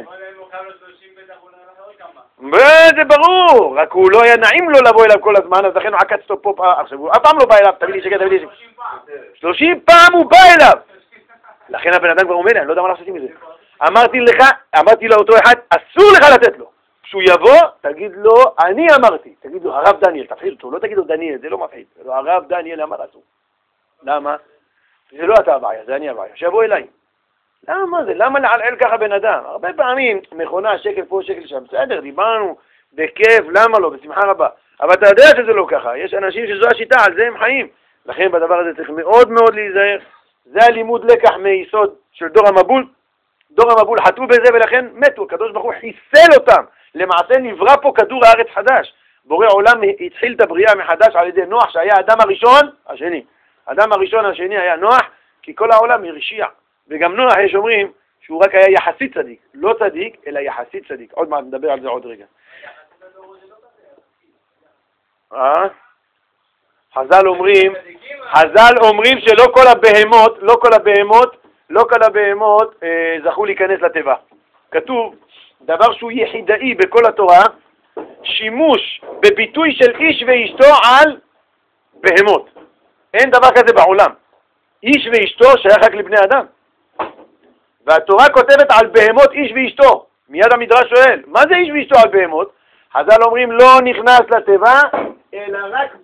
זה ברור, רק הוא לא היה נעים לו לבוא אליו כל הזמן, אז לכן הוא עקץ אותו פה, עכשיו הוא אף פעם לא בא אליו, תביא לי שקל. 30 פעם הוא בא אליו. לכן הבן אדם כבר אומר לי, אני לא יודע מה לעשות עם זה. אמרתי לאותו אחד, אסור לך לתת לו. כשהוא יבוא, תגיד לו, אני אמרתי. תגיד לו, הרב דניאל, תפחיד אותו, לא תגיד לו דניאל, זה לא מפחיד. הרב דניאל אמר אסור. למה? זה לא אתה הבעיה, זה אני הבעיה. שיבוא אליי. למה זה? למה לעלעל ככה בן אדם? הרבה פעמים מכונה, שקל פה, שקל שם. בסדר, דיברנו בכיף, למה לא? בשמחה רבה. אבל אתה יודע שזה לא ככה. יש אנשים שזו השיטה, על זה הם חיים. לכן בדבר הזה צריך מאוד מאוד להיזהר. זה הלימוד לקח מיסוד של דור המבול. דור המבול חטאו בזה ולכן מתו. הקדוש ברוך הוא חיסל אותם. למעשה נברא פה כדור הארץ חדש. בורא עולם התחיל את הבריאה מחדש על ידי נוח, שהיה האדם הראשון, השני. האדם הראשון השני היה נוח, כי כל העולם הרשיע. וגם נוח, יש אומרים שהוא רק היה יחסית צדיק. לא צדיק, אלא יחסית צדיק. עוד מעט נדבר על זה עוד רגע. חז"ל אומרים שלא כל הבהמות זכו להיכנס לטבע. כתוב דבר שהוא יחידאי בכל התורה, שימוש בביטוי של איש ואשתו על בהמות. אין דבר כזה בעולם. איש ואשתו שייך רק לבני אדם. והתורה כותבת על בהמות איש ואשתו. מיד המדרש שואל, מה זה איש ואשתו על בהמות? חז"ל אומרים לא נכנס לטבע, אלא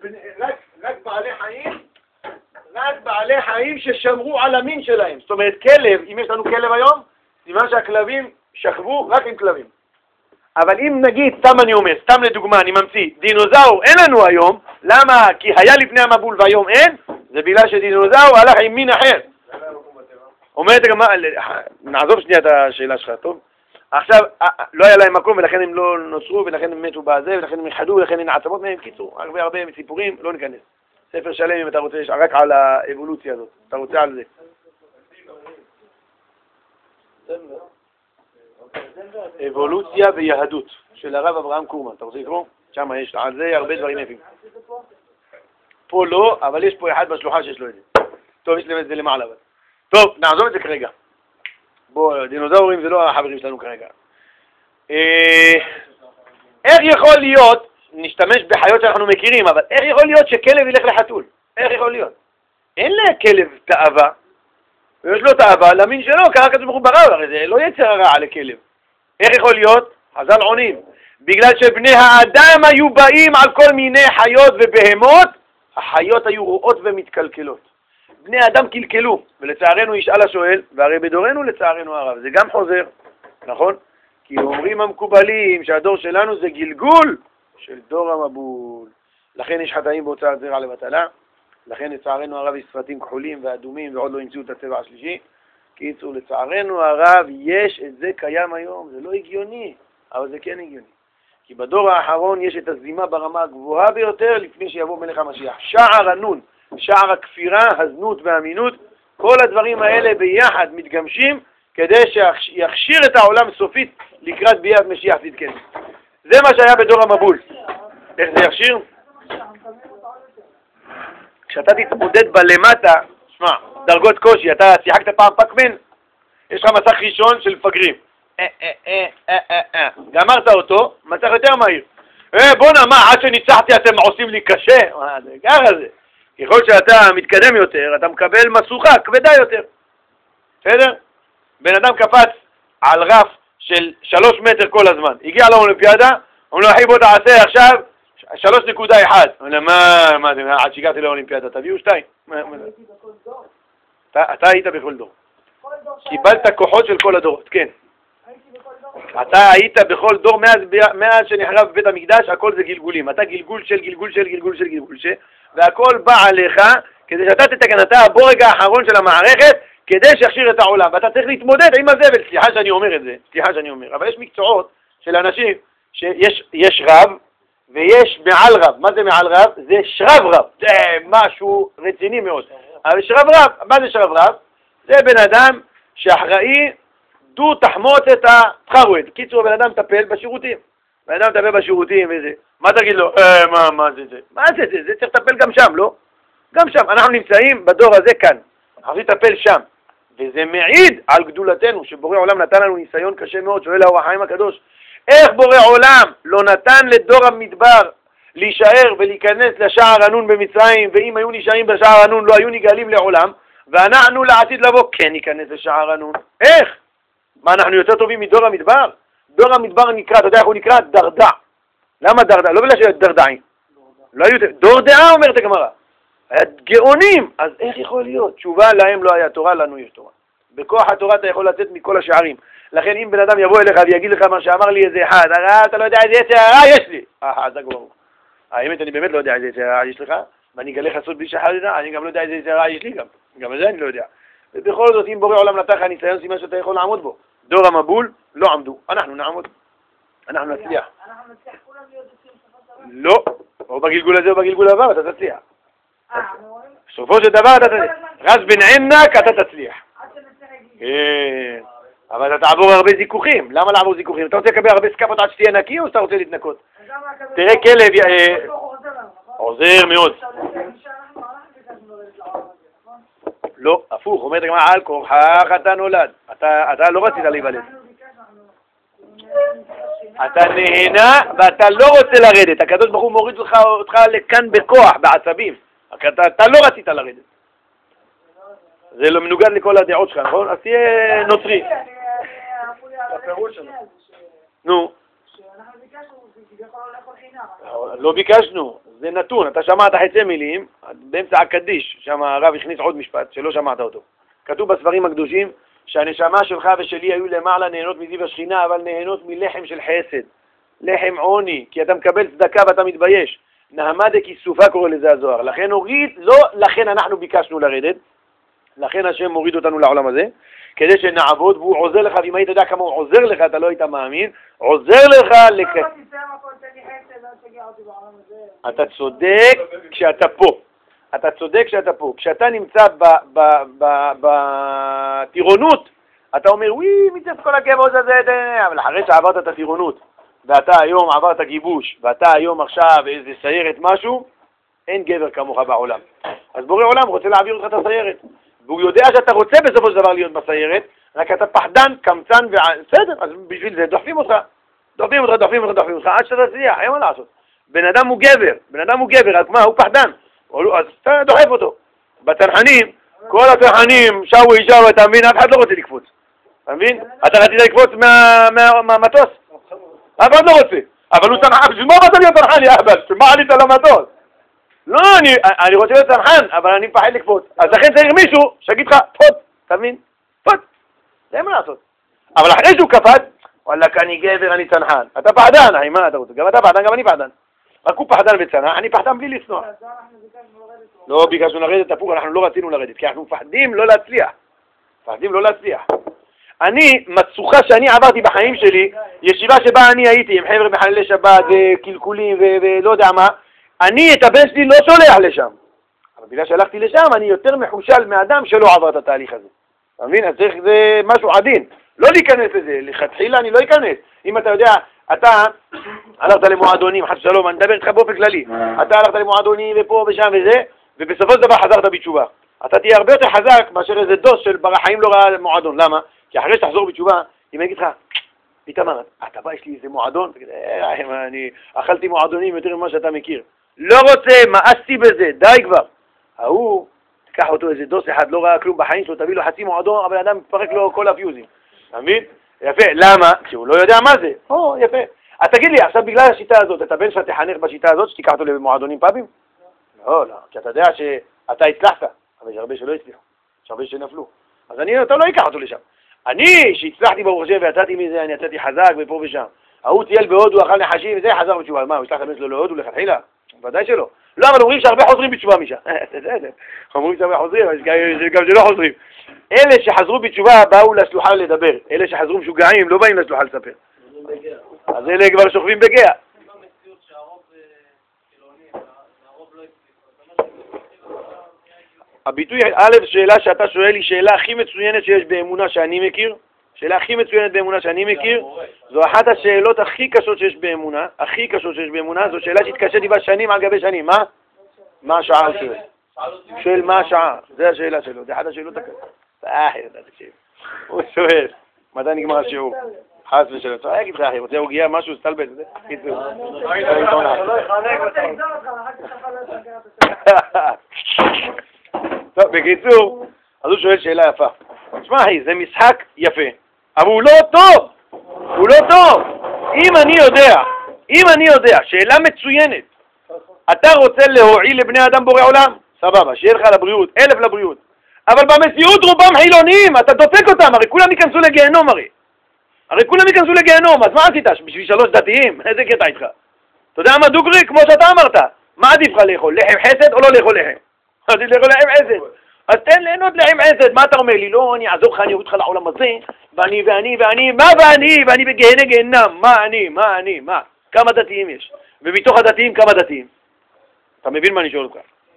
רק בעלי חיים ששמרו על המין שלהם. זאת אומרת, כלב, אם יש לנו כלב היום, סימן שהכלבים שכבו רק עם כלבים. אבל אם נגיד, סתם לדוגמה, אני ממציא, דינוזאור אין לנו היום, למה? כי היה לפני המבול והיום אין, זה בגלל שדינוזאור הלך עם מין אחר. אומרת גם, נעזוב שנייה את השאלה שלך, טוב? עכשיו, לא היה להם מקום ולכן הם לא נוצרו ולכן הם מתו בזה ולכן הם יחדו ולכן הם עצמות מהם, קיצור, הרבה סיפורים, לא ניכנס. ספר שלם אם אתה רוצה, יש רק על האבולוציה הזאת, אתה רוצה על זה. אבולוציה ויהדות של הרב אברהם קורמן, אתה רוצה לקרוא? שם יש על זה הרבה דברים יפים. פה לא, אבל יש פה אחד בשלוחה שיש לו את זה. טוב, יש להם את זה למעלה. טוב, נעזוב את זה כרגע. בוא, דינוזאורים זה לא החברים שלנו כרגע. איך יכול להיות, נשתמש בחיות שאנחנו מכירים, אבל איך יכול להיות שכלב ילך לחתול? איך יכול להיות? אין לכלב תאווה, ויש לו תאווה למין שלו, ככה כתוב ברוך הוא ברא, הרי זה לא יצר הרע לכלב. איך יכול להיות? חז"ל עונים. בגלל שבני האדם היו באים על כל מיני חיות ובהמות, החיות היו רואות ומתקלקלות. בני האדם קלקלו, ולצערנו ישאל השואל, והרי בדורנו לצערנו הרב, זה גם חוזר, נכון? כי אומרים המקובלים שהדור שלנו זה גלגול של דור המבול. לכן יש חטאים בהוצאת זרע לבטלה, לכן לצערנו הרב יש סרטים כחולים ואדומים ועוד לא ימצאו את הצבע השלישי. קיצור, לצערנו הרב יש את זה קיים היום, זה לא הגיוני, אבל זה כן הגיוני. כי בדור האחרון יש את הזימה ברמה הגבוהה ביותר לפני שיבוא מלך המשיח. שער הנון, שער הכפירה, הזנות והאמינות, כל הדברים האלה ביחד מתגמשים כדי שיכשיר את העולם סופית לקראת ביאת משיח צדקנו. זה מה שהיה בדור המבול. איך זה יכשיר? כשאתה תתמודד בלמטה, שמע, דרגות קושי, אתה שיחקת פעם פקמן, יש לך מסך ראשון של פגרים. גמרת אותו, מצח יותר מהיר. בוא נאמר, עד שניצחתי אתם עושים לי קשה. זה ככה זה. ככל שאתה מתקדם יותר, אתה מקבל מסוכה כבדה יותר. בסדר? בן אדם קפץ על רף של 3 מטר כל הזמן. הגיע לאולימפיאדה, אומרים לו, אחי בוא תעשה עכשיו 3.1. אומר לו, מה זה, עד שהגעתי לאולימפיאדה, תביאו 2. אתה היית בכל דור. קיבלת כוחות של כל הדורות, כן. אתה היית בכל דור מאז שנחרב בבית המקדש, הכל זה גלגולים. אתה גלגול של גלגול של גלגול של גלגול של, והכל בא עליך כדי שאתה תתקן, אתה הבורג האחרון של המערכת כדי שיכשיר את העולם, ואתה צריך להתמודד עם הזבל. סליחה שאני אומר את זה, סליחה שאני אומר, אבל יש מקצועות של אנשים שיש רב ויש מעל רב. מה זה מעל רב? זה שרב רב, זה משהו רציני מאוד. אבל שרב רב, מה זה שרב רב? זה בן אדם שאחראי דו תחמוץ את התחרואד. קיצור, בן אדם טפל בשירותים. בן אדם טפל בשירותים וזה. מה תגיד לו? מה זה זה? מה זה זה? זה צריך לטפל גם שם, לא? גם שם. אנחנו נמצאים בדור הזה כאן. אנחנו נטפל שם. וזה מעיד על גדולתנו, שבורא עולם נתן לנו ניסיון קשה מאוד, שואל האור החיים הקדוש. איך בורא עולם לא נתן לדור המדבר להישאר ולהיכנס לשער הנון במצרים, ואם היו נשארים בשער הנון לא היו נגאלים לעולם, ואנחנו לעתיד לבוא כן ניכנס לשער הנון. איך? מה, אנחנו יותר טובים מדור המדבר? דור המדבר נקרא, אתה יודע איך הוא נקרא? דרדע. למה דרדע? לא בגלל שהיו דרדעים. לא היו, דור דעה אומרת הגמרא. היה גאונים, אז איך יכול להיות? תשובה להם לא היה תורה, לנו יש תורה. בכוח התורה אתה יכול לצאת מכל השערים. לכן אם בן אדם יבוא אליך ויגיד לך מה שאמר לי איזה אחד, אתה לא יודע איזה יצר הרע יש לי. זה כבר. האמת אני באמת לא יודע איזה יצר הרע יש לך, ואני אגלה חסות בלי שחררה, אני גם לא יודע איזה יצר הרע יש לי גם. גם זה אני לא יודע. ובכל זאת אם בורא עולם נתן לך ניסיון, סימן שאתה יכול לעמוד בו. דור המבול לא עמדו, אנחנו נעמוד. אנחנו נצליח. אנחנו נצליח כולם להיות דתיים בסופו של דבר? לא, או בגלגול הזה או בגלגול הבא, אתה תצליח. בסופו של דבר אתה תצליח. רז בן עינק אתה תצליח. אבל אתה תעבור הרבה זיכוכים. למה לעבור זיכוכים? אתה רוצה לקבל הרבה סקפות עד שתהיה נקי או שאתה רוצה להתנקות? תראה כלב עוזר מאוד. לא, הפוך, אומרת הגמרא, על כורחך אתה נולד. אתה לא רצית להיוולד. אתה נהנה ואתה לא רוצה לרדת. הקדוש ברוך הוא מוריד אותך לכאן בכוח, בעצבים. אתה לא רצית לרדת. זה לא מנוגד לכל הדעות שלך, נכון? אז תהיה נוצרי. נו. לא ביקשנו, זה נתון. אתה שמעת חצי מילים, באמצע הקדיש, שם הרב הכניס עוד משפט שלא שמעת אותו. כתוב בספרים הקדושים שהנשמה שלך ושלי היו למעלה נהנות מזיו השכינה, אבל נהנות מלחם של חסד, לחם עוני, כי אתה מקבל צדקה ואתה מתבייש. נהמה דכיסופה קורא לזה הזוהר. לכן הוריד, לא לכן אנחנו ביקשנו לרדת, לכן השם מוריד אותנו לעולם הזה, כדי שנעבוד, והוא עוזר לך, ואם היית יודע כמה הוא עוזר לך, אתה לא היית מאמין, עוזר לך אתה צודק כשאתה פה. אתה צודק כשאתה פה. כשאתה נמצא בטירונות, אתה אומר, וואי, מצאת כל הכבוד הזה, אבל אחרי שעברת את הטירונות, ואתה היום עברת גיבוש, ואתה היום עכשיו איזה סיירת משהו, אין גבר כמוך בעולם. אז בורא עולם רוצה להעביר אותך את הסיירת. והוא יודע שאתה רוצה בסופו של דבר להיות בסיירת, רק אתה פחדן, קמצן, בסדר, אז בשביל זה דוחפים אותך. דוחפים אותך, עד שאתה תצליח, אין מה לעשות. בן אדם הוא גבר, אז מה, הוא פחדן. אז אתה דוחף אותו. בצנחנים, כל הצנחנים, שווי, אתה מבין, אף אחד לא רוצה לקפוץ. אתה מבין? אתה רצית לקפוץ מהמטוס? אף אחד לא רוצה. אבל הוא צנחן, בשביל מה באת להיות צנחן, יא אהבל? שמה עלית למטוס? לא, אני רוצה להיות צנחן, אבל אני מפחד לקפוץ. אז לכן צריך מישהו שיגיד לך, פוט, אתה מבין? פוט. זה אין מה לעשות. אבל אחרי שהוא קפץ, וואלה, אני גבר, אני צנחן. אתה פחדן, מה אתה רוצה? גם אתה פחדן, גם אני פחדן. רק הוא פחדן וצנח, אני פחדן בלי לצנוע. לא ביקשנו לרדת, הפוך, אנחנו לא רצינו לרדת, כי אנחנו מפחדים לא להצליח. אני, מצוחה שאני עברתי בחיים שלי, ישיבה שבה אני הייתי עם חבר'ה מחללי שבת וקלקולים ולא יודע מה, אני את הבן שלי לא שולח לשם. אבל בגלל שהלכתי לשם, אני יותר מחושל מאדם שלא עבר את התהליך הזה. אתה מבין? אז צריך זה משהו עדין. לא להיכנס לזה, לכתחילה אני לא אכנס. אם אתה יודע, אתה הלכת למועדונים, חס ושלום, אני מדבר איתך באופן כללי. אתה הלכת למועדונים ופה ושם וזה, ובסופו של דבר חזרת בתשובה. אתה תהיה הרבה יותר חזק מאשר איזה דוס של בחיים לא ראה מועדון. למה? כי אחרי שתחזור בתשובה, אם אני אגיד לך, איתמר, אתה בא, יש לי איזה מועדון? תגיד, אני אכלתי מועדונים יותר ממה שאתה מכיר. לא רוצה, מאסתי בזה, די כבר. ההוא, תיקח אותו איזה דוס אחד, לא ראה כלום בחיים שלו, תביא לו חצי מועדון, אבל אדם מפרק לו כל הפיוזים. אתה מבין? יפה, למה? כשהוא לא יודע מה זה. יפה. אז תגיד לי, עכשיו בגלל השיטה הזאת, אתה בן שאתה תחנך בשיטה הזאת, שתיקח אותו למועדונים פאבים? לא, כי אתה יודע שאתה הצלחת, אבל יש הרבה שלא הצליחו, יש הרבה שנפלו. אז אתה לא ייקח אותו לשם. אני, שהצלחתי ברוך השם ויצאתי מזה, אני יצאתי חזק ופה ושם. ההוא טייל בהודו, אכל נחשים וזה, חזר בתשובה. מה, הוא ישלח את הבן שלו להודו לכתחילה? ודאי שלא. לא, אבל אומרים שהרבה חוזרים בתשובה משם. אומרים שהרבה חוזרים, גם שלא חוזרים. אלה שחזרו בתשובה באו לשלוחה לדבר. אלה שחזרו משוגעים לא באים לשלוחה לספר. אז אלה כבר שוכבים בגאה. הביטוי א', שאלה שאתה שואל היא שאלה הכי מצוינת שיש באמונה שאני מכיר. שאלה הכי מצוינת באמונה שאני מכיר. זו אחת השאלות הכי קשות שיש באמונה. הכי קשות שיש באמונה. זו שאלה שהתקשיתי בה שנים על גבי שנים. מה? מה השעה הוא שואל? שואל מה השעה. זה השאלה שלו. זה אחת השאלות הקשות. הוא שואל. מתי נגמר השיעור? חס ושלום. אני אגיד לך, רוצה הוגיע משהו, סטלבט. טוב, בקיצור, אז הוא שואל שאלה יפה. תשמע, זה משחק יפה, אבל הוא לא טוב. הוא לא טוב. אם אני יודע, שאלה מצוינת, אתה רוצה להועיל לבני אדם בורא עולם? סבבה, שיהיה לך לבריאות, 1000 לבריאות. אבל במציאות רובם חילונים, אתה דופק אותם, הרי כולם ייכנסו לגיהנום הרי כולם ייכנסו לגיהנום, אז מה עשית? בשביל 3 דתיים? איזה קטע איתך? אתה יודע מה דוגרי? כמו שאתה אמרת. מה עדיף לך לאכול? לחם חסד או לא לאכול לחם? עדיף לאכול לחם חסד. אז תן ליהנות לחם חסד. מה אתה אומר לי? לא, אני אעזור לך, אני אוריד אותך לעולם הזה, ואני בגיהנם. מה? כמה דתיים יש? ומתוך הדתיים כמה דתיים? אתה מבין מה אני שואל אותך?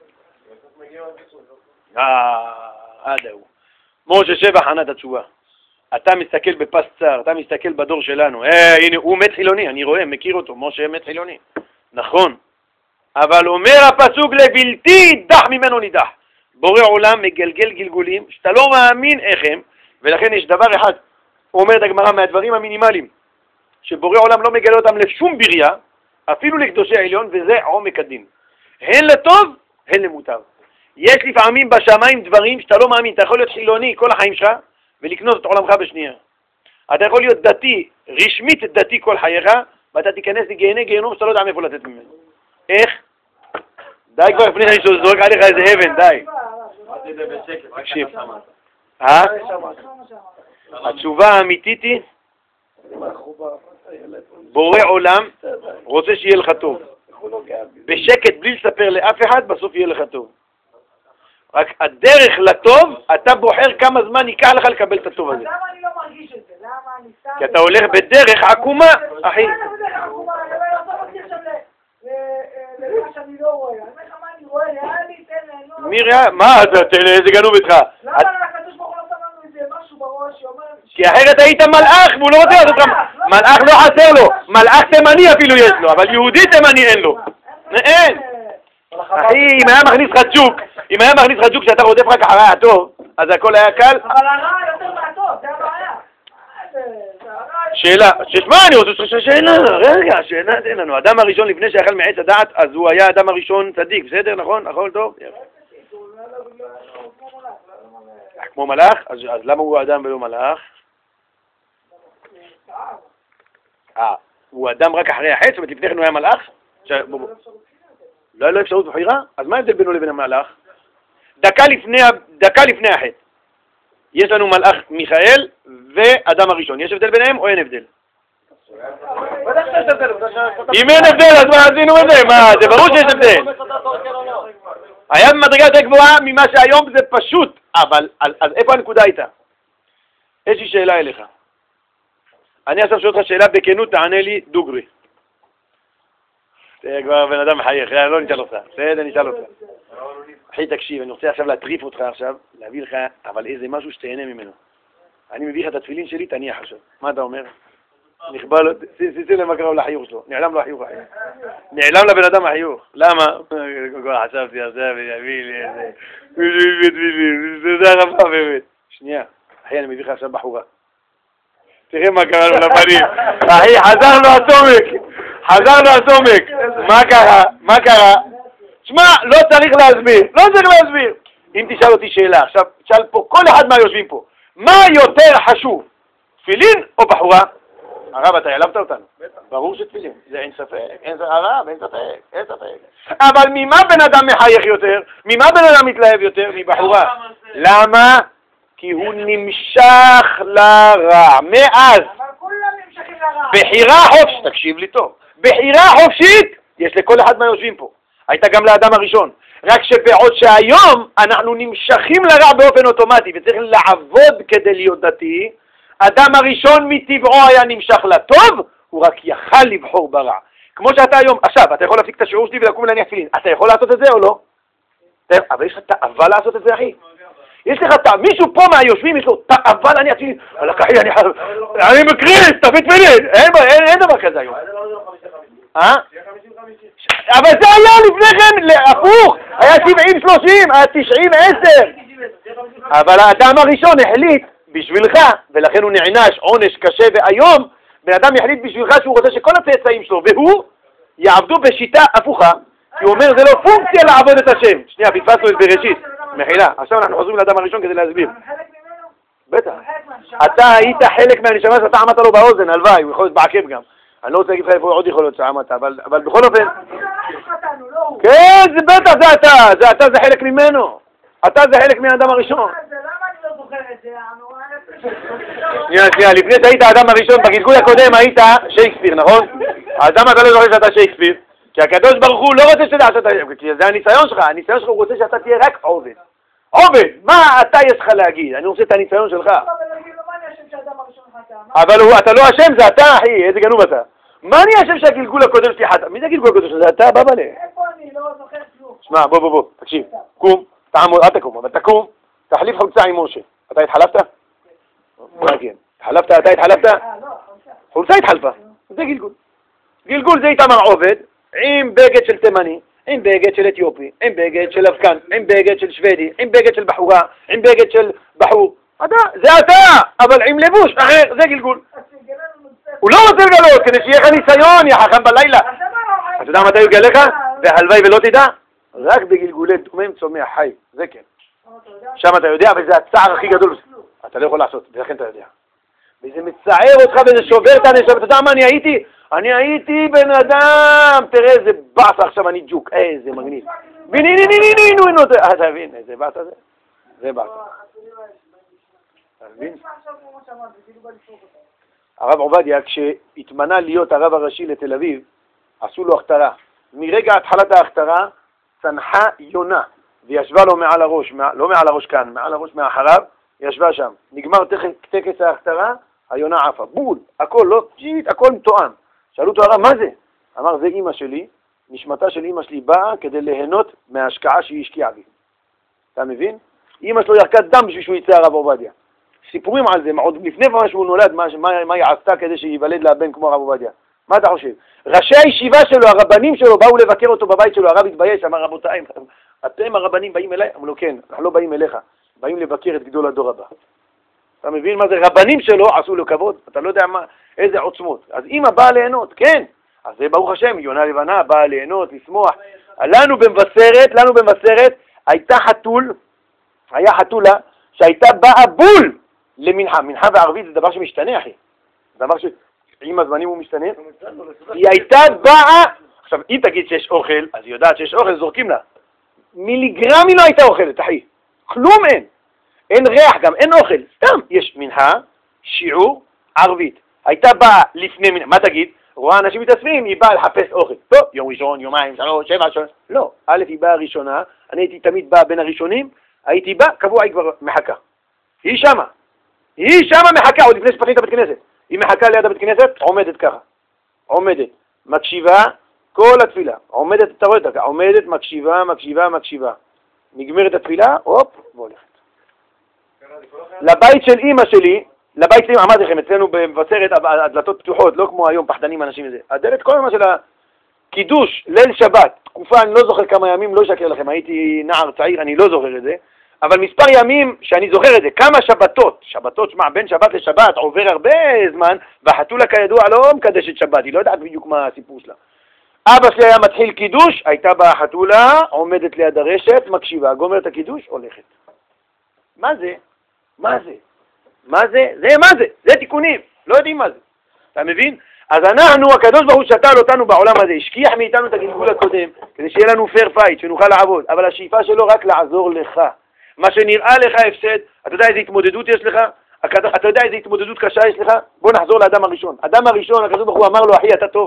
הוא. משה שבח ענה את התשובה. אתה מסתכל בפס צר, אתה מסתכל בדור שלנו. הנה, הוא מת חילוני, אני רואה, מכיר אותו, משה מת חילוני. נכון. אבל אומר הפסוק לבלתי דח ממנו נידח. בורא עולם מגלגל גלגולים, שאתה לא מאמין איך הם, ולכן יש דבר אחד, אומרת הגמרא מהדברים המינימליים, שבורא עולם לא מגלה אותם לשום בריאה, אפילו לקדושי העליון, וזה עומק הדין. הן לטוב, הן למוטב. יש לפעמים בשמיים דברים שאתה לא מאמין, אתה יכול להיות חילוני כל החיים שלך, ולקנות את עולמך בשנייה. אתה יכול להיות דתי, רשמית דתי כל חייך, ואתה תיכנס לגיהנום שאתה לא יודע מאיפה לצאת ממנו. איך? די כבר לפני שאני זורק עליך איזה אבן, די. תקשיב. התשובה האמיתית היא, בורא עולם רוצה שיהיה לך טוב. בשקט, בלי לספר לאף אחד, בסוף יהיה לך טוב. רק הדרך לטוב, אתה בוחר כמה זמן ייקח לך לקבל את הטוב הזה. למה אני לא מרגיש את זה? למה אני סתם... כי אתה הולך בדרך עקומה, אחי. אני לא בדרך עקומה, אני לא מרגיש עכשיו למה שאני לא רואה. אני אומר לך מה אני רואה, ריאלי, תן ליהנות. מי ריאלי? מה, איזה גנוב איתך? למה הקדוש ברוך הוא לא שם לנו איזה משהו בראש שאומר... כי אחרת היית מלאך, והוא לא רוצה לעשות לך... מלאך לא חסר לו, מלאך תימני אפילו יש לו, אבל יהודי תימני אין לו. אין. אחי, אם היה מכניס לך ג'וק שאתה רודף רק אחרי הטוב, אז הכל היה קל. אבל הרע יותר מהטוב, זה הבעיה. שאלה, ששמע, אני רוצה לשאול שאלה, רגע, שאלה תן לנו. האדם הראשון לפני שאכל מעץ הדעת, אז הוא היה האדם הראשון צדיק, בסדר, נכון? הכל טוב? כמו מלאך? אז למה הוא אדם ולא מלאך? הוא אדם רק אחרי החץ, ולפני כן הוא היה מלאך? לא היה לו אפשרות בחירה? אז מה ההבדל בינו לבין המלאך? דקה לפני החטא. יש לנו מלאך מיכאל ואדם הראשון. יש הבדל ביניהם או אין הבדל? אם אין הבדל, אז מה עשינו את זה? מה, זה ברור שיש הבדל. היה במדרגה יותר גבוהה ממה שהיום זה פשוט. אבל, אז איפה הנקודה הייתה? יש לי שאלה אליך. אני עכשיו שואל אותך שאלה בכנות, תענה לי דוגרי. זה כבר בן אדם מחייך, לא נשאל אותך. בסדר, נשאל אותך. אחי, תקשיב, אני רוצה עכשיו להטריף אותך עכשיו, להביא לך, אבל איזה משהו שתהנה ממנו. אני מביא לך את התפילין שלי, תניח עכשיו. מה אתה אומר? נכבה לו, סיסי למה קרוב לחיוך שלו. נעלם לו החיוך אחי. נעלם לבן אדם החיוך. למה? כבר חשבתי עכשיו, יביא לי איזה... תודה רבה באמת. שנייה, אחי, אני מביא לך עכשיו בחורה. תראה מה קרה לו לבנים. אחי, חזרנו הסומק. מה קרה? שמע, לא צריך להסביר. אם תשאל אותי שאלה, עכשיו, תשאל פה כל אחד מהיושבים פה, מה יותר חשוב, תפילין או בחורה? הרב, אתה העלבת אותנו. ברור שתפילין, זה אין ספק, אין ספק. אבל ממה בן אדם מחייך יותר? ממה בן אדם מתלהב יותר? מבחורה. למה? כי הוא נמשך לרע. מאז. אבל כולם נמשכים לרע. בחירה חופשית, תקשיב לי טוב. בחירה חופשית יש לכל אחד מהיושבים פה. הייתה גם לאדם הראשון. רק שבעוד שהיום אנחנו נמשכים לרע באופן אוטומטי וצריך לעבוד כדי להיות דתי, אדם הראשון מטבעו היה נמשך לטוב, הוא רק יכל לבחור ברע. כמו שאתה היום, עכשיו, אתה יכול להפסיק את השיעור שלי ולקום להניח תפילין. אתה יכול לעשות את זה או לא? אבל יש לך תאווה לעשות את זה, אחי. יש לך מישהו פה מהיושבים, יש לו תאווה להניח תפילין. אבל אחי, אני מקריס, תביא תפילין. אין דבר כזה היום. אבל זה היה לפני כן, הפוך. היה 70-30, היה 90-10. אבל האדם הראשון החליט בשבילך, ולכן הוא נענש עונש קשה, והיום בן אדם יחליט בשבילך שהוא רוצה שכל הצאצאים שלו והוא יעבדו בשיטה הפוכה, כי הוא אומר זה לא פונקציה לעבוד את השם. שנייה, פספסנו את בראשית, מחילה, עכשיו אנחנו חוזרים לאדם הראשון כדי להסביר. בטח, אתה היית חלק מהנשמה שאתה עמדת לו באוזן, הלוואי, הוא יכול להיות בעקב גם. אני לא רוצה להגיד לך איפה עוד יכול להיות שעמדת, אבל בכל אופן... כן, זה בטח, זה אתה, זה חלק ממנו. אתה זה חלק מהאדם הראשון. שנייה, לפני שהיית האדם הראשון, בגלגול הקודם היית שייקספיר, נכון? האדם אתה לא זוכר שאתה שייקספיר, כי הקדוש ברוך הוא לא רוצה שאתה, כי זה הניסיון שלך הוא רוצה שאתה תהיה רק עובד. מה אתה יש לך להגיד? אני רוצה את הניסיון שלך. אבל אתה לא אשם, זה אתה, אחי, איזה גנוב אתה. מה אני אשם שהגלגול הקודם שלי חטא? מי זה הגלגול הקודם שלך? זה אתה, בבא לה. איפה אני? לא זוכר כלום. שמע, בוא, תקשיב, קום, תעמוד, אל תקום, אבל תקום, תחליף חולצה עם משה. אתה התחלפת? כן. אתה התחלפת? חולצה התחלפה. זה גלגול. גלגול זה איתמר עובד, עם בגד של תימני, עם בגד של אתיופי, עם בגד של אפגן, עם בגד של שוודי, עם בגד של בחורה, עם בגד של בחור. זה אתה, אבל עם לבוש אחר, זה גלגול. הוא לא רוצה לגלות, כדי שיהיה לך ניסיון, יא חכם בלילה. אתה יודע מתי הוא יגלה לך? והלוואי ולא תדע? רק בגלגולי דומם צומח חי, זה כן. שם אתה יודע, וזה הצער הכי גדול. אתה לא יכול לעשות, ולכן אתה יודע. וזה מצער אותך וזה שובר את הנשמה. אתה יודע מה אני הייתי? אני הייתי בן אדם, תראה איזה באסה עכשיו, אני ג'וק, איזה מגניב. אתה מבין, איזה באסה זה? זה באסה. אתה מבין? הרב עובדיה, כשהתמנה להיות הרב הראשי לתל אביב, עשו לו הכתרה. מרגע התחלת ההכתרה, צנחה יונה, וישבה לו מעל הראש, לא מעל הראש כאן, מעל הראש מאחריו, ישבה שם. נגמר טקס ההכתרה, היונה עפה. בול, הכל לא ג'יט, הכל מתואם. שאלו אותו הרב, מה זה? אמר, זה אמא שלי, נשמתה של אמא שלי באה כדי ליהנות מההשקעה שהיא השקיעה בי. אתה מבין? אמא שלו ירקת דם בשביל שהוא יצא הרב עובדיה. סיפורים על זה, עוד לפני מה שהוא נולד, מה היא עשתה כדי שיוולד לה בן כמו הרב עובדיה. מה אתה חושב? ראשי הישיבה שלו, הרבנים שלו, באו לבקר אותו בבית שלו, הרב התבייש, אמר, רבותיי, אתם הרבנים באים אליי? אמרו לו, כן, אנחנו לא באים אליך, באים לבקר את גדול הדור הבא. אתה מבין מה זה? רבנים שלו עשו לו כבוד, אתה לא יודע איזה עוצמות. אז אמא באה ליהנות, כן. אז זה ברוך השם, יונה לבנה באה ליהנות, לשמוח. לנו במבשרת, הייתה היה חתולה, שהייתה באה בול למנחה. מנחה וערבית זה דבר שמשתנה, אחי. דבר שעם הזמנים הוא משתנה. היא הייתה באה, עכשיו, אם תגיד שיש אוכל, אז היא יודעת שיש אוכל, זורקים לה. מיליגרם היא לא הייתה אוכלת, אחי. כלום אין. אין ריח גם, אין אוכל. סתם, יש מנחה, שיעור, ערבית. הייתה באה לפני מנחה, מה תגיד? רואה אנשים מתאספים, היא באה לחפש אוכל. טוב, יום ראשון, יומיים, 3, 7, 3. לא, א' היא באה ראשונה, אני הייתי תמיד באה בין הראשונים, הייתי בא, קבוע היא כבר מחכה. היא שמה מחכה, עוד לפני שפתחים את הבית כנסת. היא מחכה ליד הבית כנסת, עומדת ככה. עומדת, מקשיבה, כל התפילה. עומדת, אתה רואה את זה, עומדת, מקשיבה. נגמרת התפילה, הופ, והולכת. לבית של אמא שלי, אמרתי לכם, אצלנו במבשרת, הדלתות פתוחות, לא כמו היום, פחדנים אנשים וזה. הדלת כל הזמן של הקידוש, ליל שבת, תקופה, אני לא זוכר כמה ימים, לא אשקר לכם, הייתי נער צעיר, אני לא זוכר את זה. אבל מספר ימים שאני זוכר את זה, כמה שבתות, שמה, בין שבת לשבת עובר הרבה זמן, והחתולה כידוע לא מקדשת שבת, היא לא יודעת בדיוק מה הסיפור שלה. אבא שלי היה מתחיל קידוש, הייתה בה החתולה, עומדת ליד הרשת, מקשיבה, גומרת הקידוש, הולכת. מה זה? מה זה? מה זה? זה תיקונים, לא יודעים מה זה. אתה מבין? אז אנחנו, הקדוש ברוך הוא שתל אותנו בעולם הזה, השכיח מאיתנו את הגלגול הקודם, כדי שיהיה לנו פייר פייט, שנוכל לעבוד, אבל השאיפה שלו רק לעזור לך. מה שנראה לך הפסד, אתה יודע איזה התמודדות יש לך? אתה יודע איזה התמודדות קשה יש לך? בוא נחזור לאדם הראשון. אדם הראשון, הקדוש ברוך הוא אמר לו, אחי, אתה טוב.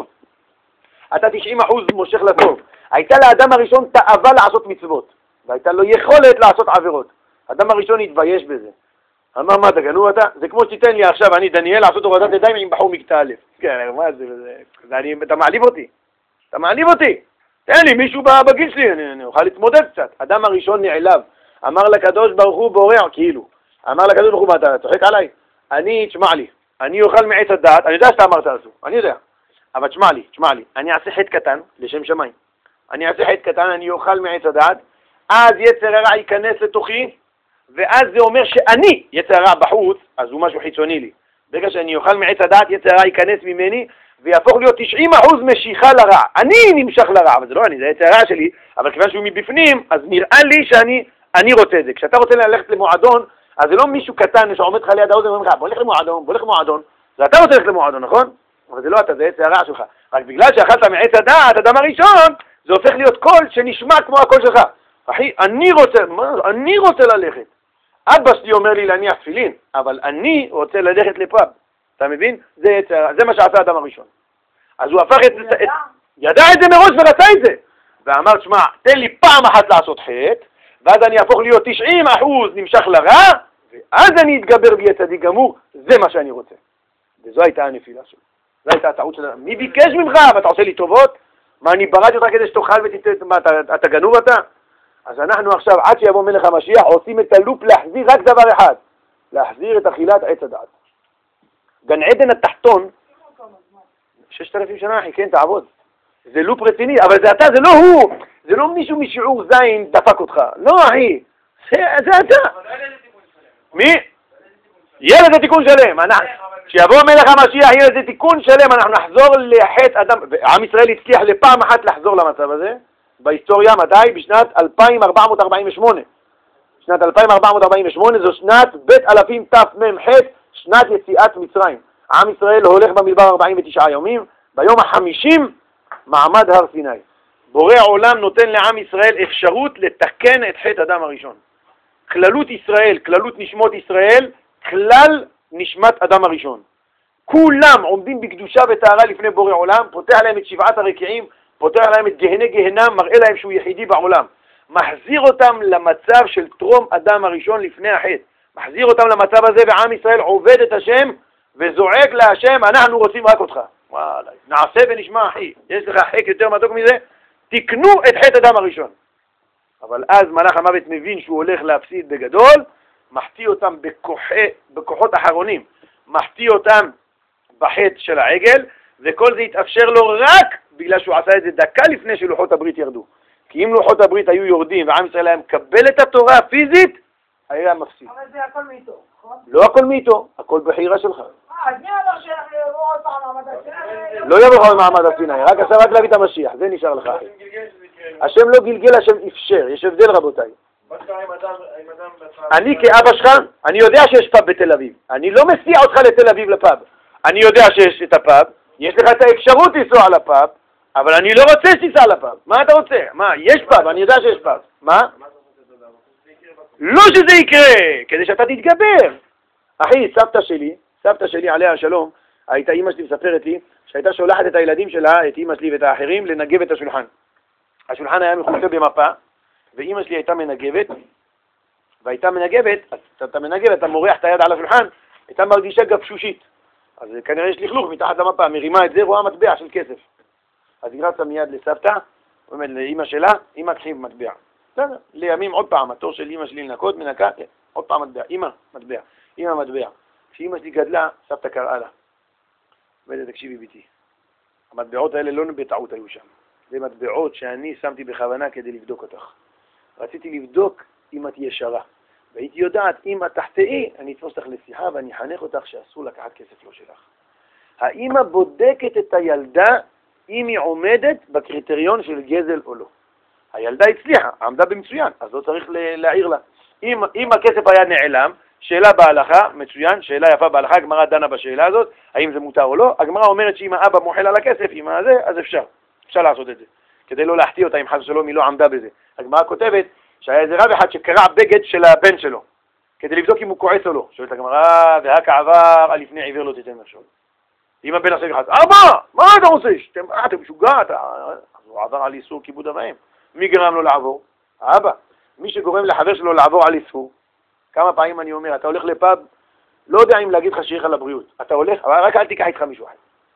אתה 90% מושך לטוב. הייתה לאדם הראשון תאווה לעשות מצוות, והייתה לו יכולת לעשות עבירות. האדם הראשון התבייש בזה. אמר, מה, תגנו אתה? זה כמו שתיתן לי עכשיו, אני, דניאל, לעשות הורדת ידיים עם בחור מכיתה א'. כן, מה זה? אתה מעליב אותי. אתה מעליב אותי. תן לי מישהו בגיל שלי, אני אוכל להתמודד קצת. האדם הראשון נעלב. אמר לקדוש ברוך הוא בורע, כאילו. אמר לקדוש ברוך הוא, מה, אתה צוחק עליי? תשמע לי. אני אוכל מעץ הדעת, אני יודע שאתה אמרת עשו, אני יודע. אבל תשמע לי. אני אעשה חטא קטן, לשם שמיים. אני אעשה חטא קטן, אני אוכל מעץ הדעת, אז יצר הרע ייכנס לתוכי, ואז זה אומר שאני, יצר הרע בחוץ, אז הוא משהו חיצוני לי. ברגע שאני אוכל מעץ הדעת, יצר הרע ייכנס ממני, ויהפוך להיות 90% משיכה לרע. אני נמשך לרע, אבל זה לא אני, זה יצר הרע שלי, אבל כיוון שהוא מבפנים, אז נראה לי שאני רוצה את זה. כשאתה רוצה ללכת למועדון, אז זה לא מישהו קטן שעומד לך ליד האוזן ואומר לך, בוא לך למועדון, זה אתה רוצה ללכת למועדון, נכון? אבל זה לא אתה, זה יצר הרע שלך. רק בגלל שאכלת מעץ הדעת, אדם הראשון, זה הופך להיות קול שנשמע כמו הקול שלך. אחי, אני רוצה ללכת. אבא שלי אומר לי להניח תפילין, אבל אני רוצה ללכת לפאב. אתה מבין? זה מה שעשה האדם הראשון. אז הוא הפך ידע את זה מראש ורצה את זה. ואמר, שמע, תן לי פעם אחת לעשות חטא, ואז אני אהפוך להיות 90% נמשך לרע, ואז אני אתגבר בי צדיק גמור, זה מה שאני רוצה. וזו הייתה הנפילה שלו. זו הייתה הטעות שלה. מי ביקש ממך? ואתה עושה לי טובות? מה, אני בראתי אותך כדי שתאכל ותתן, אתה גנוב אתה? אז אנחנו עכשיו, עד שיבוא מלך המשיח, עושים את הלופ להחזיר רק דבר אחד, להחזיר את אכילת עץ הדעת. גן עדן התחתון, 6,000 שנה, אחי, כן, תעבוד. זה לופ רציני, אבל זה אתה, זה לא הוא, זה לא מישהו משיעור זין דפק אותך. לא, אחי, זה אתה. מי? ילד זה תיקון שלם. כשיבוא מלך המשיח, ילד זה תיקון שלם, אנחנו נחזור לחטא אדם. עם ישראל הצליח לפעם אחת לחזור למצב הזה. בהיסטוריה, מתי? בשנת 2448. שנת 2448 זו שנת בית אלפים תמ"ח, שנת יציאת מצרים. עם ישראל הולך במדבר 49 יומים, ביום ה-50 מעמד הר סיני. בורא עולם נותן לעם ישראל אפשרות לתקן את חטא אדם הראשון. כללות ישראל, כללות נשמות ישראל, כלל נשמת אדם הראשון. כולם עומדים בקדושה וטהרה לפני בורא עולם, פותח להם את 7 הרקיעים, פותח להם את גהני גהנם, מראה להם שהוא יחידי בעולם. מחזיר אותם למצב של טרום אדם הראשון לפני החטא. מחזיר אותם למצב הזה, ועם ישראל עובד את השם וזועק להשם, אנחנו רוצים רק אותך. וואלה, נעשה ונשמע, אחי. יש לך חק יותר מתוק מזה? תקנו את חטא אדם הראשון. אבל אז מלאך המוות מבין שהוא הולך להפסיד בגדול, מחטיא אותם בכוחות אחרונים. מחטיא אותם בחטא של העגל, וכל זה התאפשר לו רק בגלל שהוא עשה את זה דקה לפני שלוחות הברית ירדו. כי אם לוחות הברית היו יורדים ועם ישראל היה מקבל את התורה הפיזית, היה מפסיד. אבל זה הכל מאיתו, נכון? לא הכל מאיתו, הכל בחירה שלך. אז מי אמר שאנחנו יבואו עוד פעם מעמד הסיני? לא יבואו מעמד הסיני, רק עכשיו רק להביא את המשיח, זה נשאר לך. השם לא גלגל, השם אפשר, יש הבדל רבותיי. אני כאבא שלך, אני יודע שיש פאב בתל אביב. אני לא מסיע אותך לתל אביב לפאב. אני יודע שיש את הפאב, יש לך את האפשרות לנסוע לפאב, אבל אני לא רוצה שתיסע לפאב. מה אתה רוצה? מה, יש פאב, אני יודע שיש פאב. מה? לא שזה יקרה, כדי שאתה תתגבר. אחי, סבתא שלי עליה השלום, הייתה אמא שלי מספרת לי, שהייתה שולחת את הילדים שלה, את אמא שלי ואת האחרים, לנגב את השולחן. השולחן היה מחוצה במפה, ואמא שלי הייתה מנגבת, והייתה מנגבת, אתה מנגב, אתה מורח את היד על השולחן, הייתה מרגישה גבשושית. אז כנראה יש לכלוך מתחת למפה, מרימה את זה, רואה מטבע של כסף. אז היא רצה מיד לסבתא, אומרת לאמא שלה, אמא קחי מטבע. בסדר, לימים עוד פעם, התור של אמא שלי לנקות, מנקה, עוד פעם מטבע, אמא מטבע. כשאמא שלי גדלה, סבתא קראה לה. אומרת, תקשיבי ביתי, המטבעות האלה לא בטעות היו שם. זה מטבעות שאני שמתי בכוונה כדי לבדוק אותך. רציתי לבדוק אם את ישרה. והייתי יודעת, אם את תחטאי, אני אתפוס אותך לשיחה ואני אחנך אותך שאסור לקחת כסף לא שלך. האמא בודקת את הילדה אם היא עומדת בקריטריון של גזל או לא. הילדה הצליחה, עמדה במצוין, אז לא צריך להעיר לה. אם הכסף היה נעלם, שאלה בהלכה, מצוין, שאלה יפה בהלכה, הגמרא דנה בשאלה הזאת, האם זה מותר או לא. הגמרא אומרת שאם האבא מוחל על הכסף, אם הזה, אז אפשר לעשות את זה. כדי לא להחטיא אותה אם חס ושלום היא לא עמדה בזה. הגמרא כותבת שהיה איזה רב אחד שקרע בגד של הבן שלו, כדי לבדוק אם הוא כועס או לא. שואלת הגמרא, והכה עבר, על לפני עיוור לא תיתן מכשול. אם הבן עכשיו יחס, אבא, מה אתה רוצה? אתה משוגע, אז הוא עבר על איסור כיבוד אב ואם. מי גרם לו לעבור? האבא. מי שגורם לחבר שלו לעבור על איסור, כמה פעמים אני אומר, אתה הולך לפאב, לא יודע אם להגיד לך שיהיה לך לבריאות. אתה הולך, אבל רק אל תיקח איתך מישהו אחד.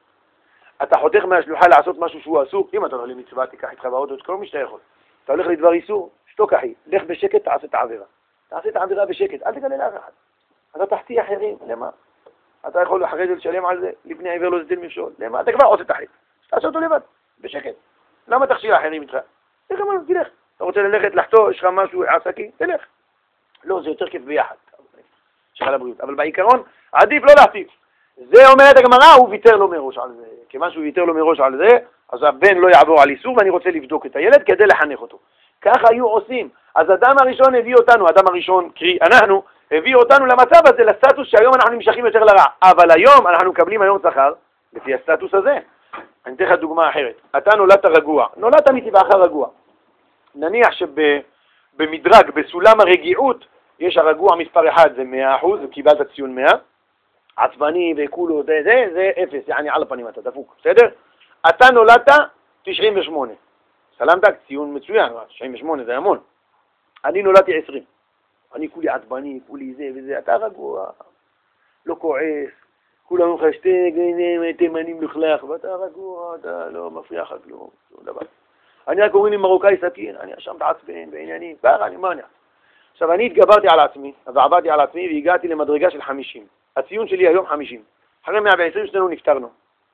אתה חותך מהשלוחה לעשות משהו שהוא אסור, אם אתה הולך למצווה, תיקח איתך באוטו, את כל מי שאתה יכול. אתה הולך לדבר איסור, שתוק אחי, לך בשקט, תעשה את העבירה. תעשה את העבירה בשקט, אל תגלה לאף אחד. אתה תחטיא אחרים, למה? אתה יכול אחרי זה לשלם על זה, לפני העיוור לא תיתן מכשול. למה? אתה כבר עושה את החטא. תעשה אותו לבד, בשקט. למה תכשיל אחרים איתך? תלך. אתה רוצה ללכת לחטוא, יש לך משהו עסקי, תלך. לא, זה יותר כיף ביחד. שלך לבריאות. אבל בעיקרון, עדיף לא להחטיף. זה אומרת הגמרא, הוא ויתר לו מראש על זה. כיוון שהוא ויתר לו מראש על זה, אז הבן לא יעבור על איסור, ואני רוצה לבדוק את הילד כדי לחנך אותו. ככה היו עושים. אז אדם הראשון הביא אותנו, אדם הראשון, קרי אנחנו, הביא אותנו למצב הזה, לסטטוס שהיום אנחנו נמשכים יותר לרע. אבל היום אנחנו מקבלים היום שכר, לפי הסטטוס הזה. אני אתן לך דוגמה אחרת. אתה נולדת רגוע. נולדת מטבעך רגוע. נניח שבמדרג, בסולם הרגיעות, יש הרגוע מספר 1, זה 100%, וקיבלת ציון 100. עצבני וכולו, זה 0, יעני על הפנים אתה דפוק, בסדר? אתה נולדת 98. סלמת, ציון מצוין, 98 זה המון. אני נולדתי 20. אני כולי עצבני, כולי זה וזה, אתה רגוע, לא כועס, כולם לך שתי גנים, תימנים לכלך, ואתה רגוע, אתה לא מפריע לך כלום, שום דבר. אני רק אומרים לי מרוקאי סכין, אני אשם בעצבן, בעניינים, אני מניע. עכשיו, אני התגברתי על עצמי, ועבדתי על עצמי, והגעתי למדרגה של 50. הציון שלי היום 50. אחרי 120 שנינו נפטרנו.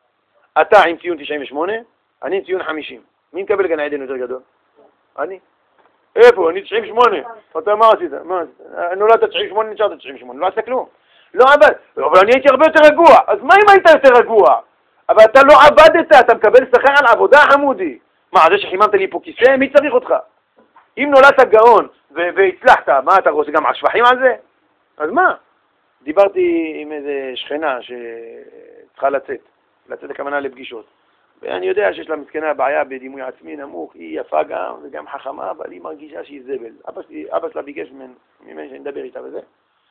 אתה עם ציון 98, אני עם ציון 50. מי מקבל גן עדן יותר גדול? אני. איפה? אני 98. אתה מה עשית? נולדת 98, נשארת 98. לא עשת כלום. לא עבד. אבל אני הייתי הרבה יותר רגוע. אז מה אם היית יותר רגוע? אבל אתה לא עבדת, אתה מקבל שכר על עבודה חמודי. מה, זה שחיממת לי פה כיסא? מי צריך אותך? אם נולדת גאון והצלחת, מה אתה רוצה גם השבחים על זה? אז מה? דיברתי עם איזה שכנה שצריכה לצאת הכוונה לפגישות. ואני יודע שיש לה מסכנה בעיה בדימוי עצמי נמוך, היא יפה גם וגם חכמה, אבל היא מרגישה שהיא זבל. אבא שלה ביקש ממני שאני אדבר איתה וזה.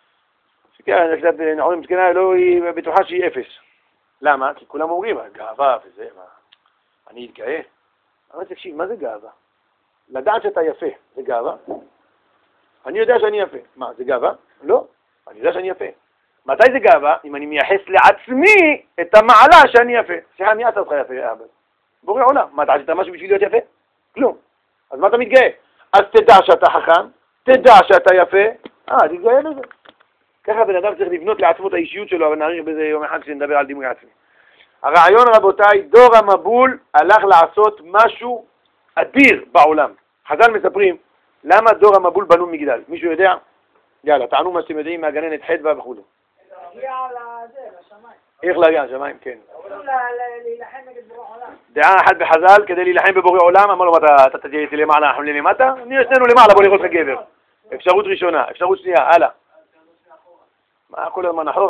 כן, קצת נעורים מסכנה, לא, היא בטוחה שהיא 0. למה? כי כולם אומרים, גאווה וזה, מה? אני אתגאה. אבל תקשיב, מה זה גאווה? לדעת שאתה יפה, זה גאווה? אני יודע שאני יפה. מה, זה גאווה? לא. אני יודע שאני יפה. מתי זה גאווה? אם אני מייחס לעצמי את המעלה שאני יפה. סליחה, מי עשה אותך יפה, אבא? בורא עולם. מה, אתה עשית משהו בשביל להיות יפה? כלום. אז מה אתה מתגאה? אז תדע שאתה חכם, תדע שאתה יפה, תתגאה בזה. ככה בן אדם צריך לבנות לעצמו את האישיות שלו, אבל נאריך בזה יום אחד כשנדבר על דימוי עצמי. הרעיון, רבותיי, דור המבול הלך לעשות משהו אדיר בעולם. חז"ל מספרים, למה דור המבול בנו מגדל? מישהו יודע? יאללה, טענו מה שאתם יודעים מהגננת חדווה וכו'. להגיע לשמיים. איך להגיע לשמיים? כן. רצו להילחם נגד בורא עולם. דעה אחת בחז"ל, כדי להילחם בבורא עולם, אמר לו, אתה תהיה איתי למעלה, אנחנו למטה? נהיה שנינו למעלה, בוא לראות לך גבר. אפשרות ראשונה, אפשרות שנייה, הלאה. מה כל הזמן אחורה?